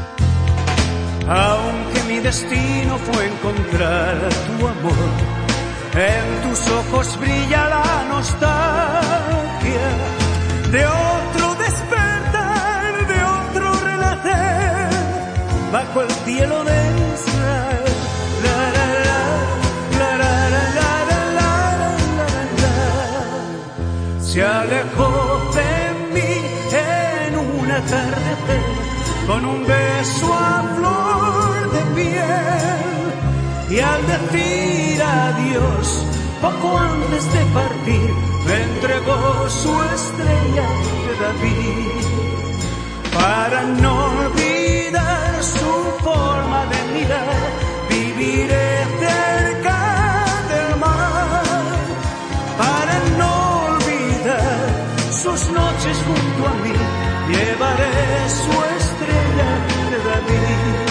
Aunque mi destino fue encontrar tu amor, en tus ojos brilla la nostalgia de otro despertar, de otro renacer bajo el cielo de Israel. La, la, la, la, la, la, la, la, la, la. Se alejó de mí en un atardecer con un beso a flor de piel, y al decir adiós poco antes de partir me entregó su estrella de David. Para no olvidar su forma de mirar, viviré cerca del mar. Para no olvidar sus noches junto a mí, llevaré su estrella de David.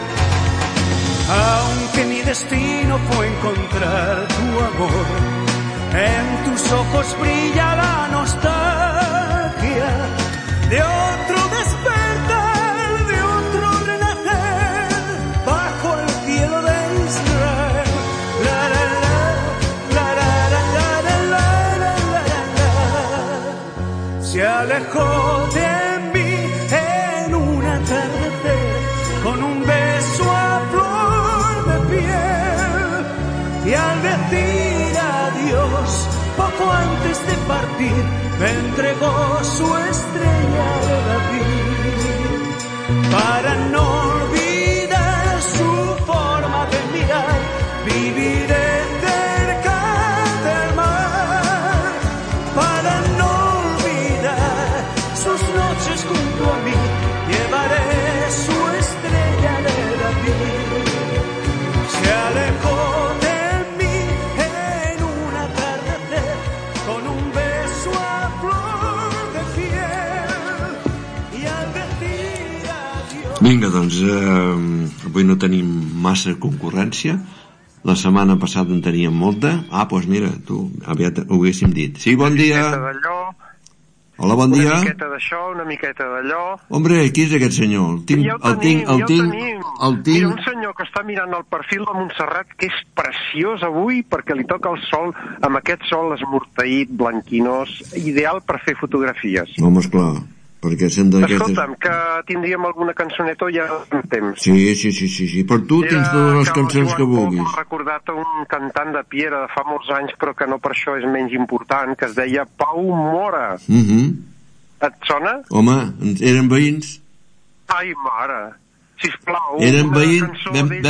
Aunque mi destino fue encontrar tu amor, en tus ojos brilla la nostalgia de otro despertar, de otro renacer bajo el cielo de Israel. La la la la la la la la la la. Se alejó de mí en un atardecer con un beso a flor de piel, y al decir adiós poco antes de partir me entregó su estrella de David. Para no olvidar su forma de mirar, viviré cerca del mar. Para no olvidar sus noches junto a mí, llevaré su estrella de David. Se alejó Vinga, doncs, avui no tenim massa concurrència. La setmana passada en teníem molta. Doncs mira, tu, aviat ho haguéssim dit. Sí, bon dia. Una miqueta d'allò. Hola, bon dia. Una miqueta d'això, una miqueta d'allò. Hombre, qui és aquest senyor? El tinc. Mira, un senyor que està mirant el perfil de Montserrat, que és preciós avui, perquè li toca el sol, amb aquest sol esmorteït, blanquinós, ideal per fer fotografies. Home, esclar. Perquè sent d'aquestes... Escolta'm, que tindríem alguna cançoneta o ja en temps? Sí. Per tu tens totes les cançons que vulguis. M'ha recordat un cantant de Piera de fa molts anys, però que no per això és menys important, que es deia Pau Mora. Et sona? Home, eren veïns. Ai, mare, sisplau. Eren veïns,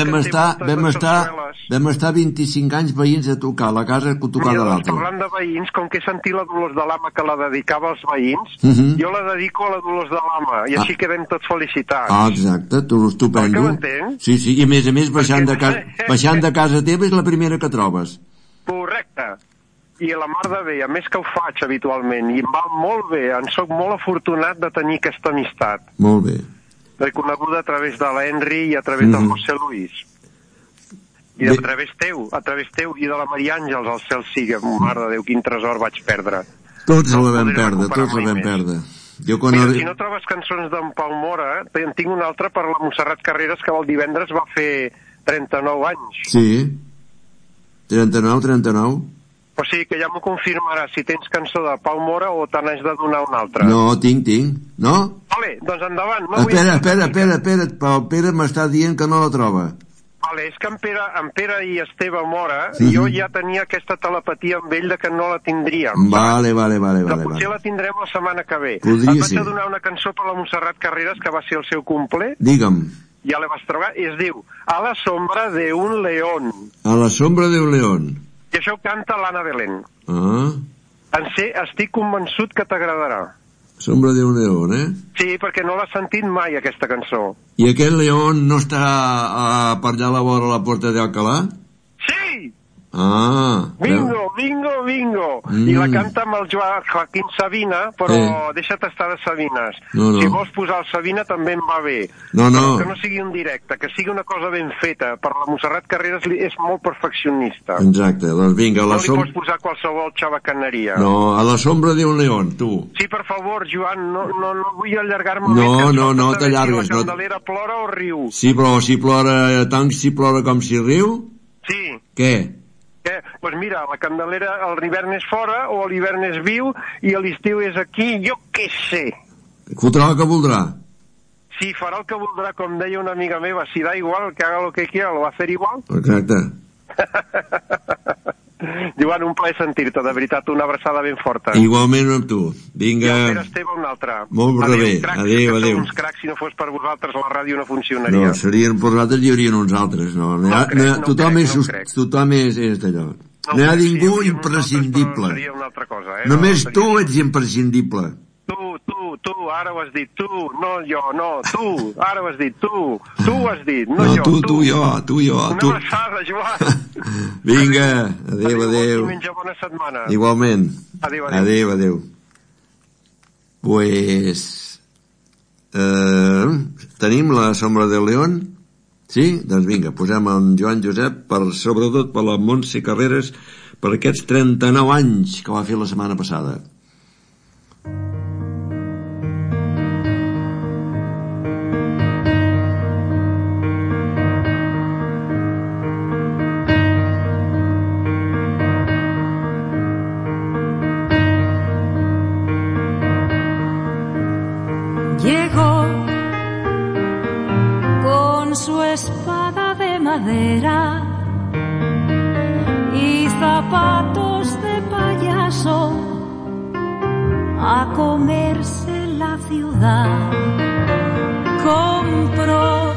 vam estar 25 anys veïns a tocar, la casa que tocava de l'altre. Parlant de veïns, com que he sentit la Dolors de Lama que la dedicava als veïns, jo la dedico a la Dolors de Lama, i així quedem tots felicitats. Exacte, estupendo. Sí, i a més, baixant de casa teva és la primera que trobes. Correcte. I a la mar de bé, a més que ho faig habitualment, i em va molt bé, en soc molt afortunat de tenir aquesta amistat. Molt bé. L'he coneguda a través de l'Henry i a través del José Luis. I a través teu, i de la Maria Àngels, al cel sigui, mare de Déu, quin tresor vaig perdre. Tots la vam perdre. Mira, si no trobes cançons d'en Pau Mora, en tinc una altra per la Montserrat Carreras, que el divendres va fer 39 anys. Sí, 39. O sigui que ja m'ho confirmaràs si tens cançó de Pau Mora o te n'has de donar una altra. No, tinc. No? Vale, doncs endavant. Espera, el Pere m'està dient que no la troba. Vale, és que en Pere i Esteve Mora, jo ja tenia aquesta telepatia amb ell de que no la tindríem. Vale. Potser la tindrem la setmana que ve. Podria ser. Et vaig donar una cançó per la Montserrat Carreras, que va ser el seu cumple. Digue'm. Ja la vas trobar, i es diu A la sombra de un león. A la sombra de un león. I això ho canta l'Anna Belén. Ah. Estic convençut que t'agradarà. Sombra de un león, eh? Sí, perquè no l'ha sentit mai, aquesta cançó. I aquest león no està per allà a la vora la porta d'Alcalà? Sí! Ah. Bingo. I la canta amb el Joaquín Sabina, però deixa't estar de Sabines. No. Si vols posar el Sabina també em va bé. No. Que no sigui un directe, que sigui una cosa ben feta. Per la Montserrat Carreras és molt perfeccionista. Exacte, doncs vinga. No li pots posar qualsevol xavacaneria. No, a la sombra de un león, tu. Sí, per favor, Joan, no vull allargar-me més. No, t'allargues. Si la Candelera plora o riu. Sí, però si plora tant si plora com si riu? Sí. Què? Doncs mira, la Candelera a l'hivern és fora o a l'hivern és viu i a l'estiu és aquí, jo què sé. Fotrà el que voldrà. Sí, farà el que voldrà, com deia una amiga meva, si da igual, que haga lo que quiera, lo va a hacer igual. Exacte. Joan, un plaer sentir-te, de veritat, una abraçada ben forta. Igualment amb tu. Vinga. I el Pere Esteve, un altre. Molt bé. Adéu. Uns cracs, si no fos per vosaltres la ràdio no funcionaria. No, serien per nosaltres, hi haurien uns altres. Tothom és d'allò. No hi ha ningú imprescindible. Seria una altra cosa, Només tu ets imprescindible. Tu, ara ho has dit, tu, no jo, no, tu, ara ho has dit, tu ho has dit, no jo, tu. Una abraçada, Joan. Vinga, adéu. Diumenge, bona setmana. Igualment. Adéu. Pues tenim la sombra del león. Sí? Doncs vinga, posem en Joan Josep, sobretot per la Montse Carreras, per aquests 39 anys que va fer la setmana passada. Espada de madera y zapatos de payaso a comerse la ciudad. Compró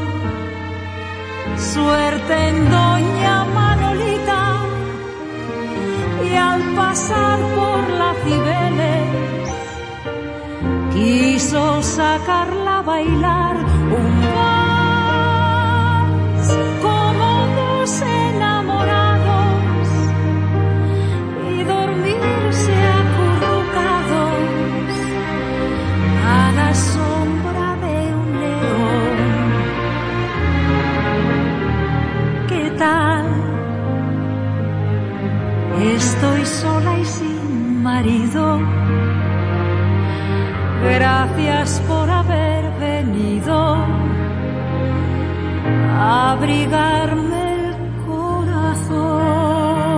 suerte en Doña Manolita y al pasar por la Cibeles quiso sacarla a bailar un como dos enamorados y dormirse acurrucados a la sombra de un león. ¿Qué tal? Estoy sola y sin marido. Gracias por haber venido abrigarme el corazón.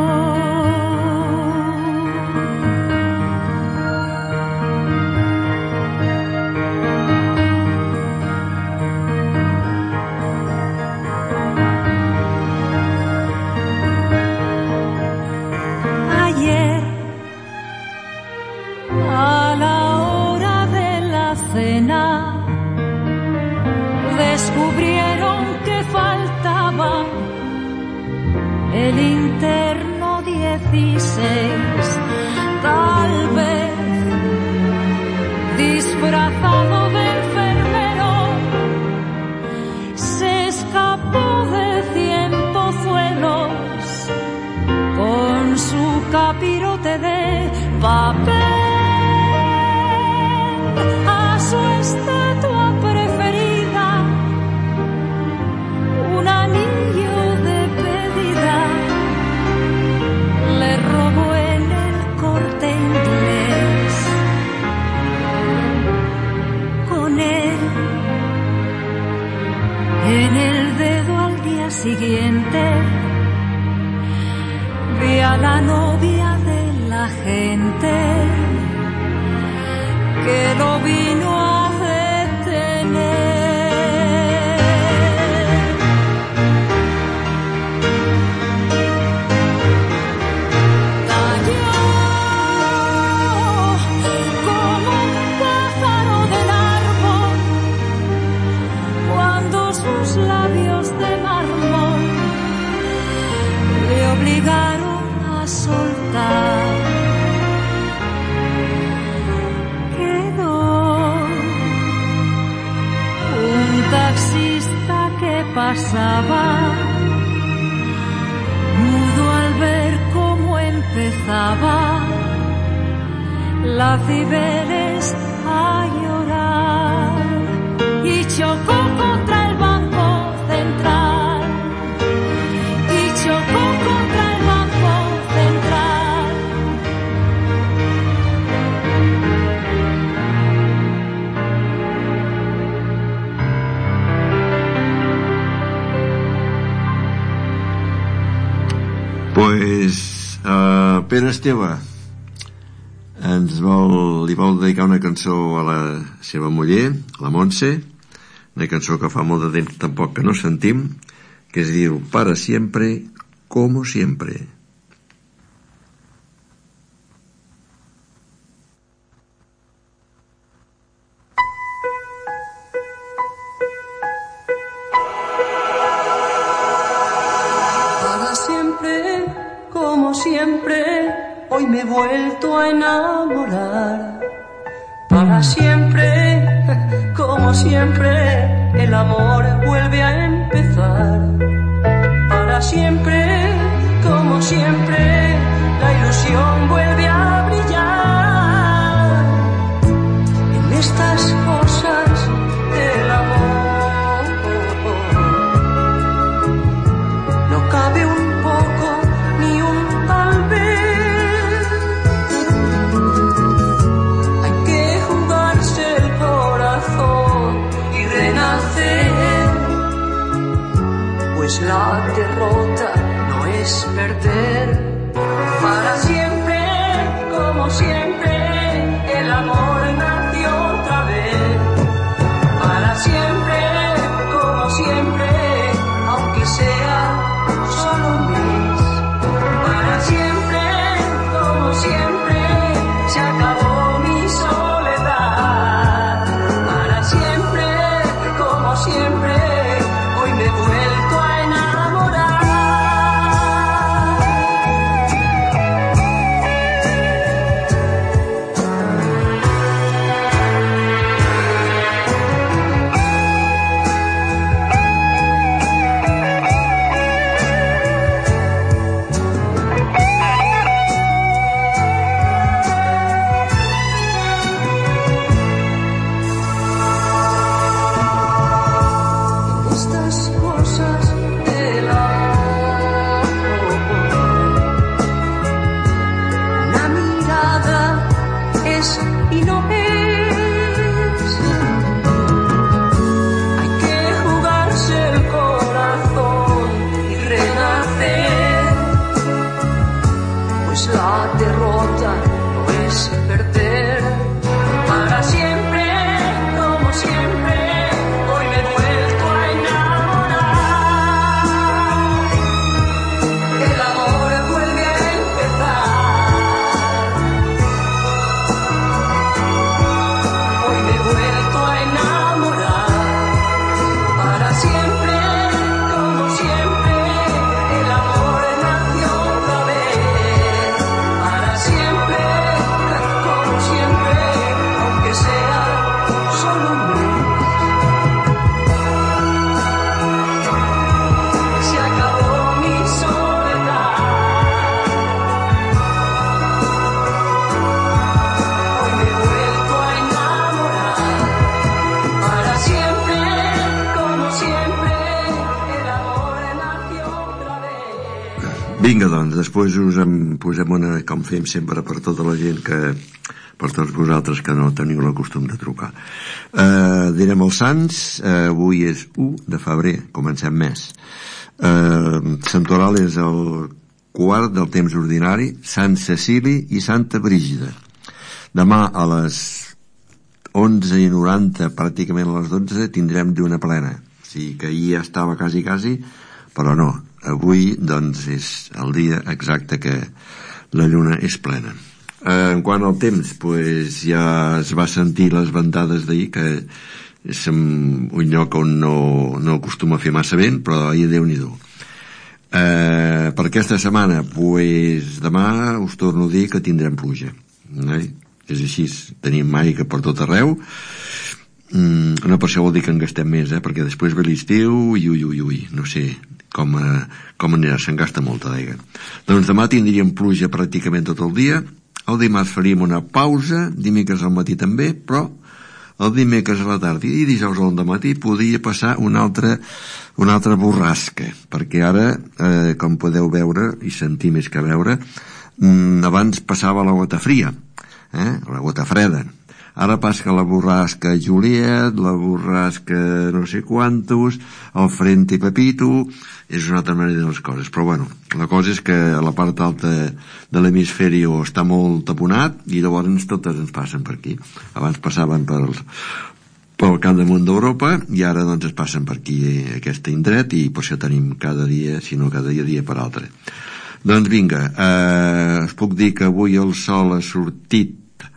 Ayer, a la hora de la cena, descubrieron que faltaba el interno 16, tal vez disfrazado de enfermero, se escapó de 100 pozuelos con su capirote de papel a su estatua preferida. siguiente vi a la novia de la gente que lo vino a detener. Obligaron a soltar. Quedó un taxista que pasaba, mudo al ver cómo empezaba la Cibeles a llorar y chocó contra el Banco Central. Y chocó contra el Banco Central. Pues Pere Esteve li vol dedicar una cançó a la seva muller, la Montse, una cançó que fa molt de temps tampoc que no sentim, que es diu Para siempre, como siempre. Para siempre, como siempre, hoy me he vuelto a enamorar. Para siempre, como siempre, el amor vuelve a empezar. Para siempre, como siempre, la ilusión vuelve a brillar. En estas cosas del amor no cabe un poco ni un tal vez. Hay que jugarse el corazón y renacer, pues la derrota no es perder. Para siempre, como siempre, el amor nació otra vez. Para siempre, como siempre, aunque sea solo un mes. Para siempre, como siempre, se acabó mi soledad. Para siempre, como siempre, hoy me he vuelto a enamorar. Estas cosas del amor, una mirada es y no es. Hay que jugarse el corazón y renacer, pues la derrota no es perder. Para siempre, como siempre, hoy me he vuelto a enamorar. El amor vuelve a empezar. Hoy me he vuelto a enamorar. Para siempre, como siempre, el amor nació otra vez. Para siempre, como siempre, aunque sea solo un mes. Se acabó mi soledad. Hoy me he vuelto a enamorar. Para siempre, como siempre, el amor nació otra vez. Vinga, doncs, després us en posem una, com fem sempre per tota la gent que, per tots vosaltres que no teniu el costum de trucar. Direm els sants, avui és 1 de febrer, comencem mes. Santoral és el quart del temps ordinari, Sant Cecili i Santa Brígida. Demà a les 11:90, pràcticament a les 12, tindrem lluna plena. O sigui que ahir ja estava quasi, però no. Avui, doncs, és el dia exacte que la lluna és plena. En quant al temps, pues, ja es va sentir les ventades d'ahir, que és un lloc on no acostuma a fer massa vent, però ahir Déu-n'hi-do. Per aquesta setmana, pues, demà us torno a dir que tindrem pluja. És així, tenim aigua per tot arreu. No per això vol dir que en gastem més, perquè després ve l'estiu i ui, no sé com anirà, se'n gasta molta d'aigua. Doncs demà tindríem pluja pràcticament tot el dia. El dimarts faríem una pausa, dimecres al matí també, però el dimecres a la tarda i dijous al matí podria passar una altra borrasca, perquè ara, com podeu veure i sentir més que veure, abans passava la gota fria, la gota freda. Ara passa la borrasca Juliet, la borrasca no sé quantos, el Frente Pepito, és una altra manera de les coses. Però bueno, la cosa és que la part alta de l'hemisferi està molt taponat i llavors totes ens passen per aquí. Abans passaven pel cap damunt d'Europa i ara doncs es passen per aquí aquest indret i per això tenim cada dia, si no cada dia per altre. Doncs vinga, us puc dir que avui el sol ha sortit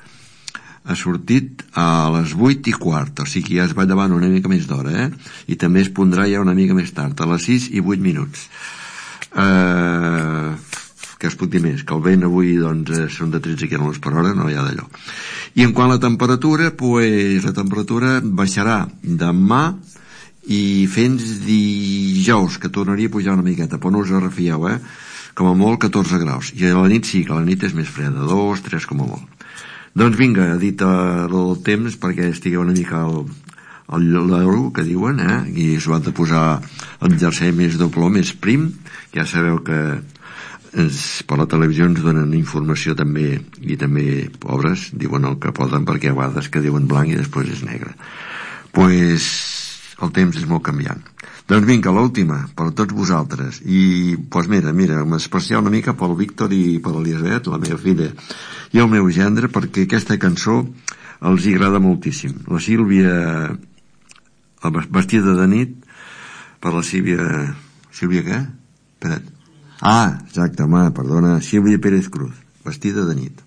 a les 8:15, o sigui que ja es va llevant una mica més d'hora, i també es pondrà ja una mica més tard, a les 6:08. Què us puc dir més? Que el vent avui doncs, són de 13 km/h, no hi ha d'allò. I en quant a la temperatura, pues, la temperatura baixarà demà i fins dijous, que tornaria a pujar una miqueta, però no us refieu, com a molt 14 graus. I a la nit sí, que la nit és més freda, 2, 3 com a molt. Doncs vinga, dit el temps, perquè estigueu una mica al l'euro, que diuen, i s'ho han de posar el jersei més doble, més prim. Ja sabeu que per la televisió ens donen informació també, i també pobres diuen el que poden, perquè a vegades que diuen blanc i després és negre. Pues el temps és molt canviant. Doncs vinga, l'última, per tots vosaltres. I, doncs mira, m'especial una mica pel Víctor i per l'Elisabet, la meva filla i el meu gendre, perquè aquesta cançó els hi agrada moltíssim. La Sílvia, vestida de nit, per la Sílvia què? Espera't. Exacte, perdona, Sílvia Pérez Cruz, vestida de nit.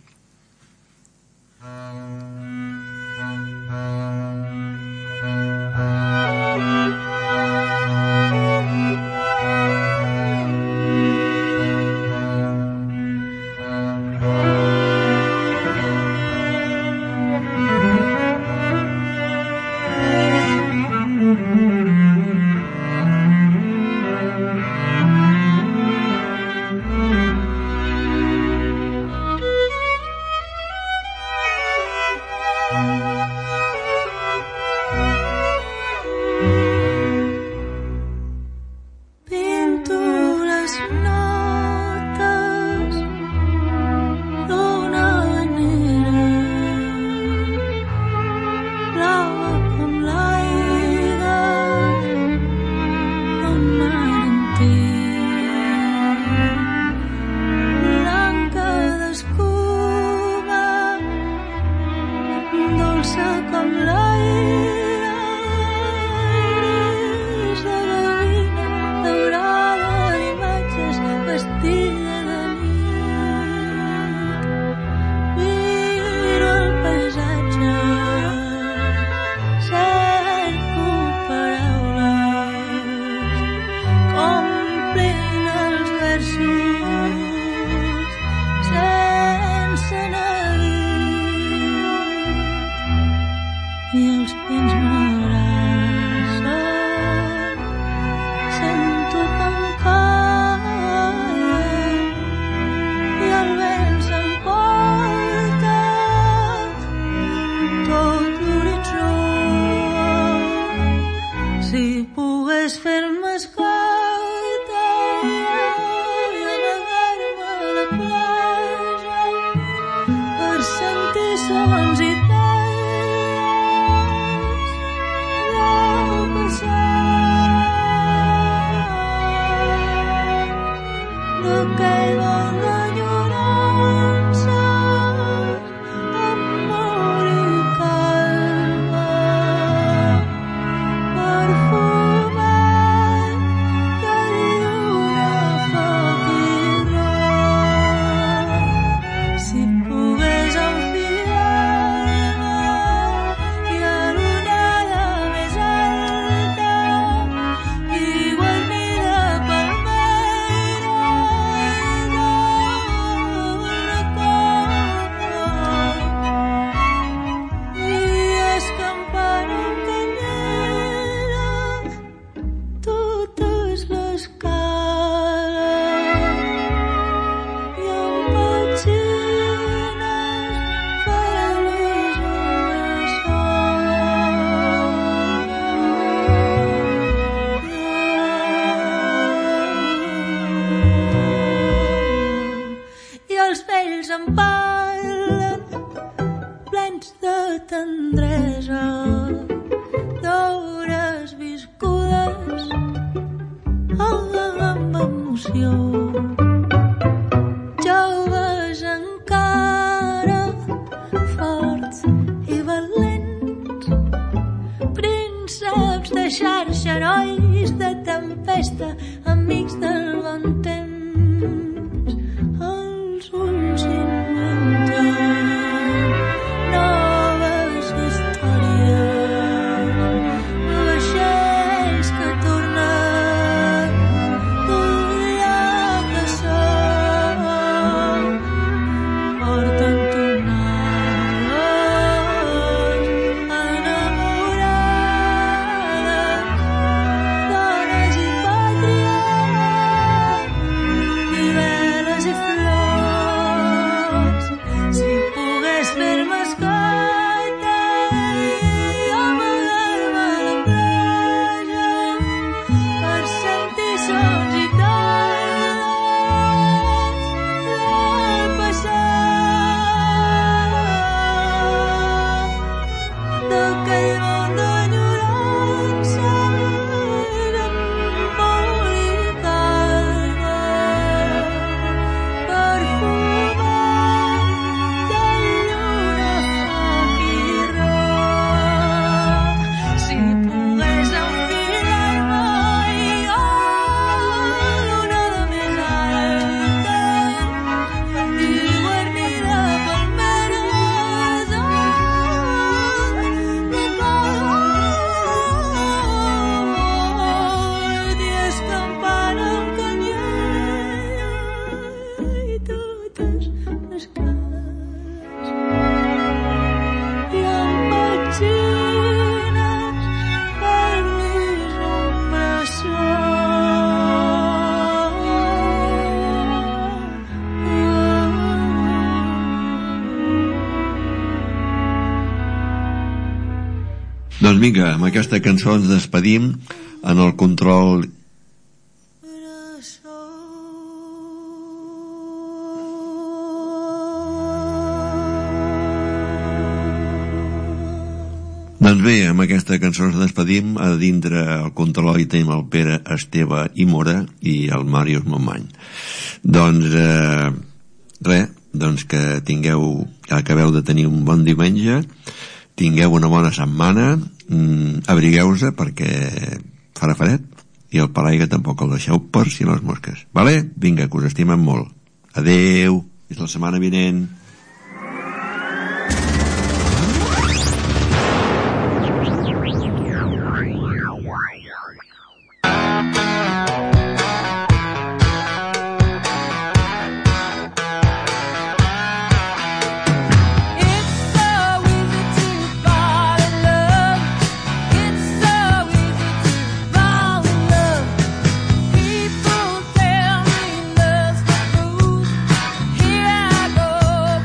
prínceps de xarxa, herois de tempesta, amics del bon temps. Els ulls s'inventen noves històries, vaixells que tornen d'un lloc de sol, porten tonades enamorades, dones i pàtria, i veles i flors. Si pogués fer-me escolta i amagar-me a la platja per sentir sons i tardes del passat, d'aquell món d'enyorança embolicant-me, perfumat de lluna, foc i roc. Si pogués enfilar-me a l'onada més alta i guarnir de palmeres el record i escampant el canyar i totes les cares i amb petxines fer-los un bressol. Doncs vinga, amb aquesta cançó ens despedim. En el control doncs bé, amb aquesta cançó ens despedim. A dintre el control hi tenim el Pere, Esteve i Mora i el Màrius Montmany. Doncs res, doncs que tingueu, que acabeu de tenir un bon diumenge, tingueu una bona setmana, abrigueu-se perquè farà fred i el paraigua tampoc el deixeu per si les mosques, vale? Vinga, que us estimen molt. Adeu, fins la setmana vinent. People tell me love's the truth. Here I go.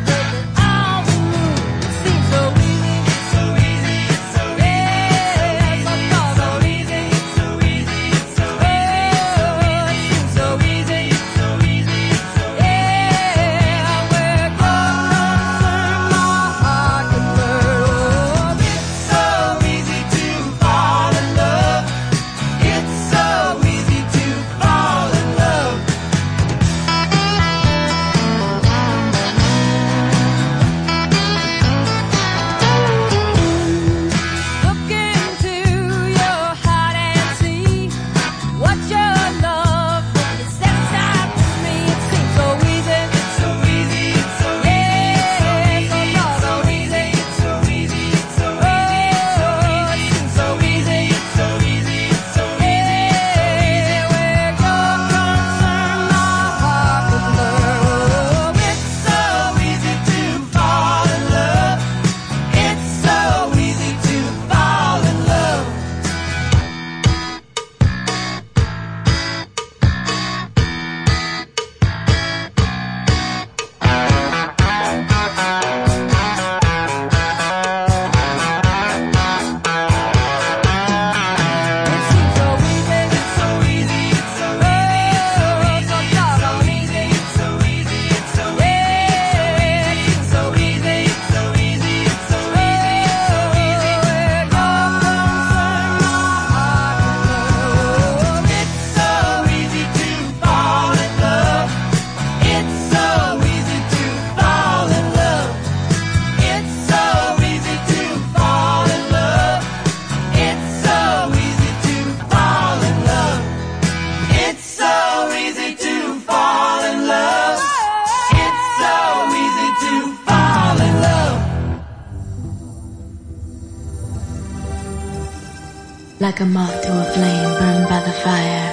Like a moth to a flame burned by the fire.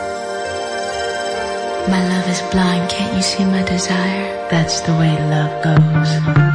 My love is blind, can't you see my desire? That's the way love goes.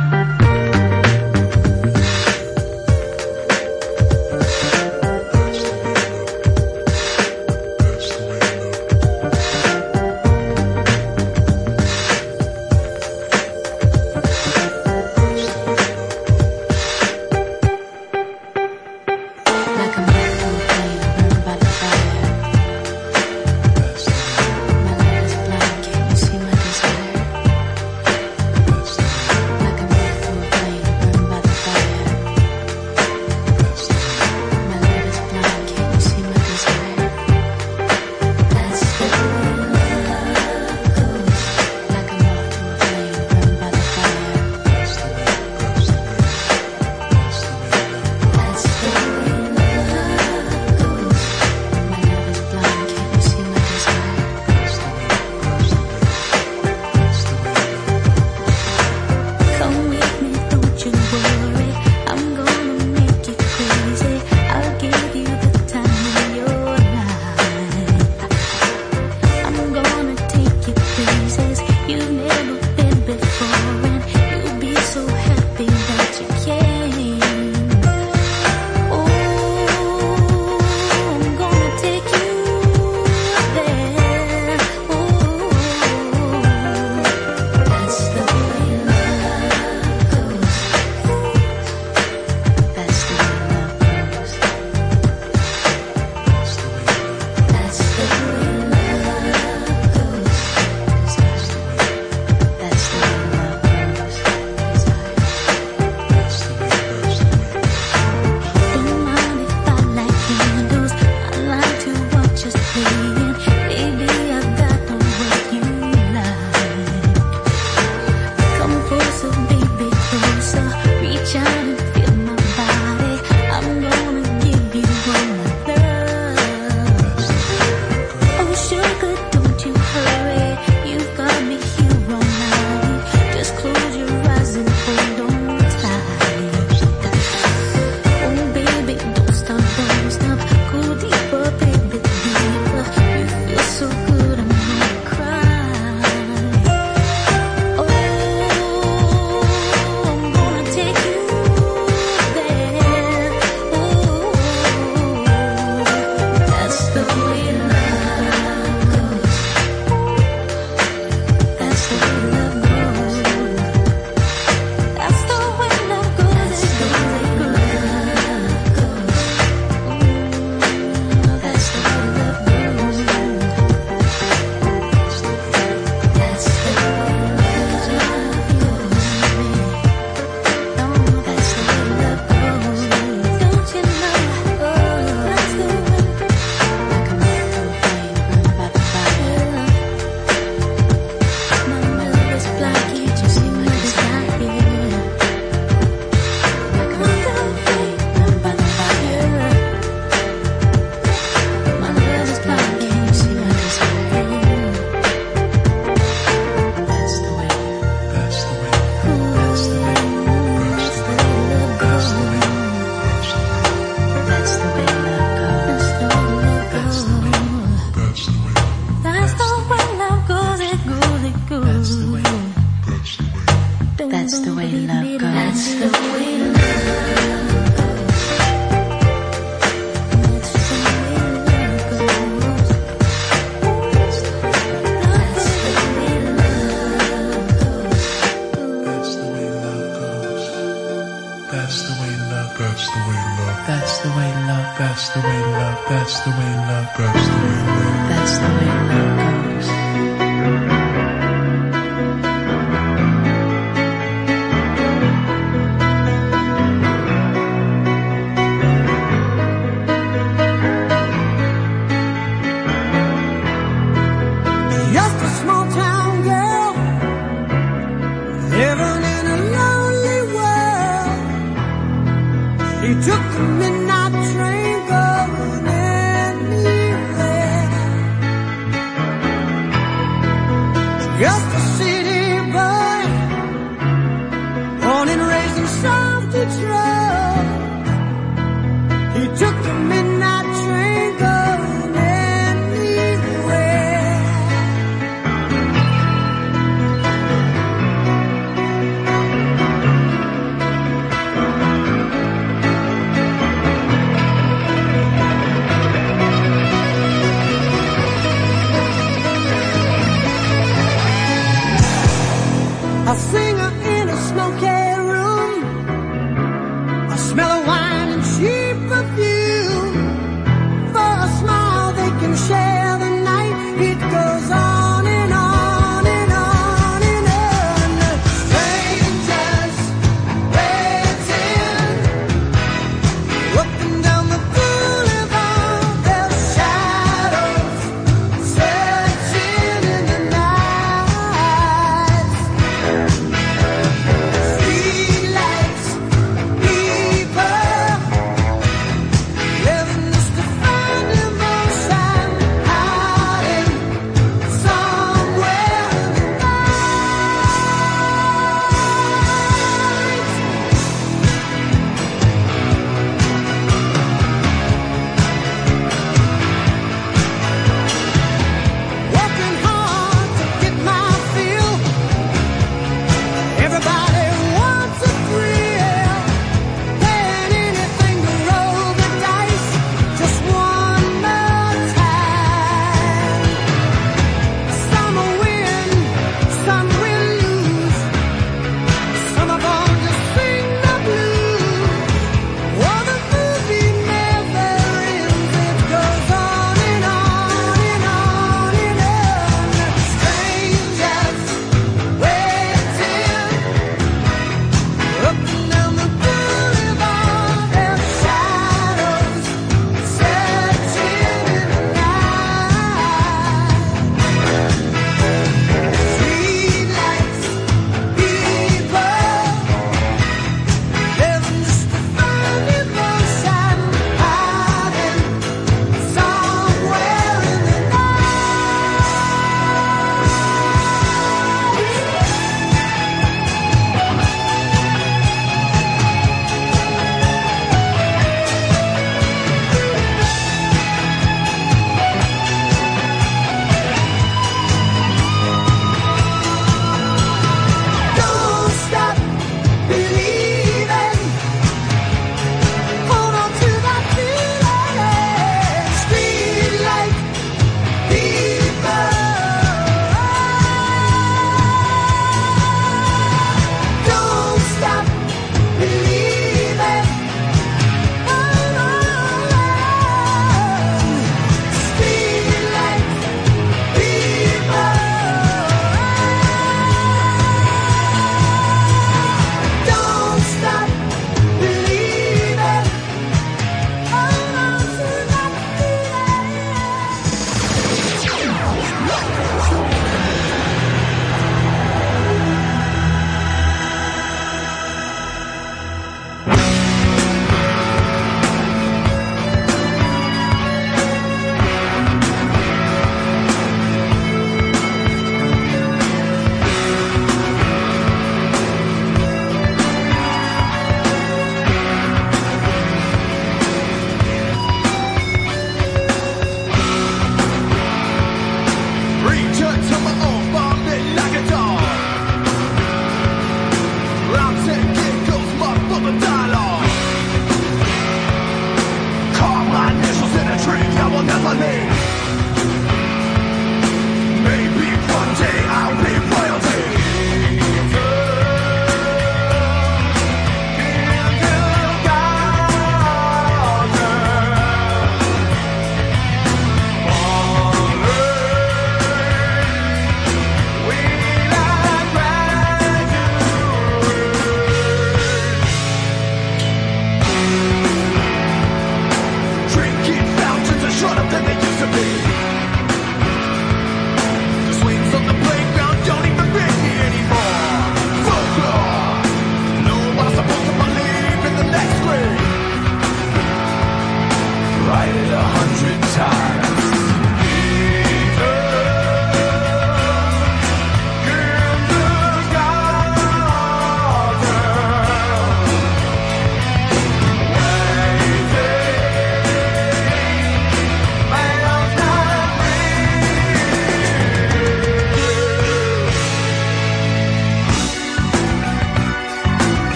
That's the way love, that's the way love, that's the way love, that's the way love goes.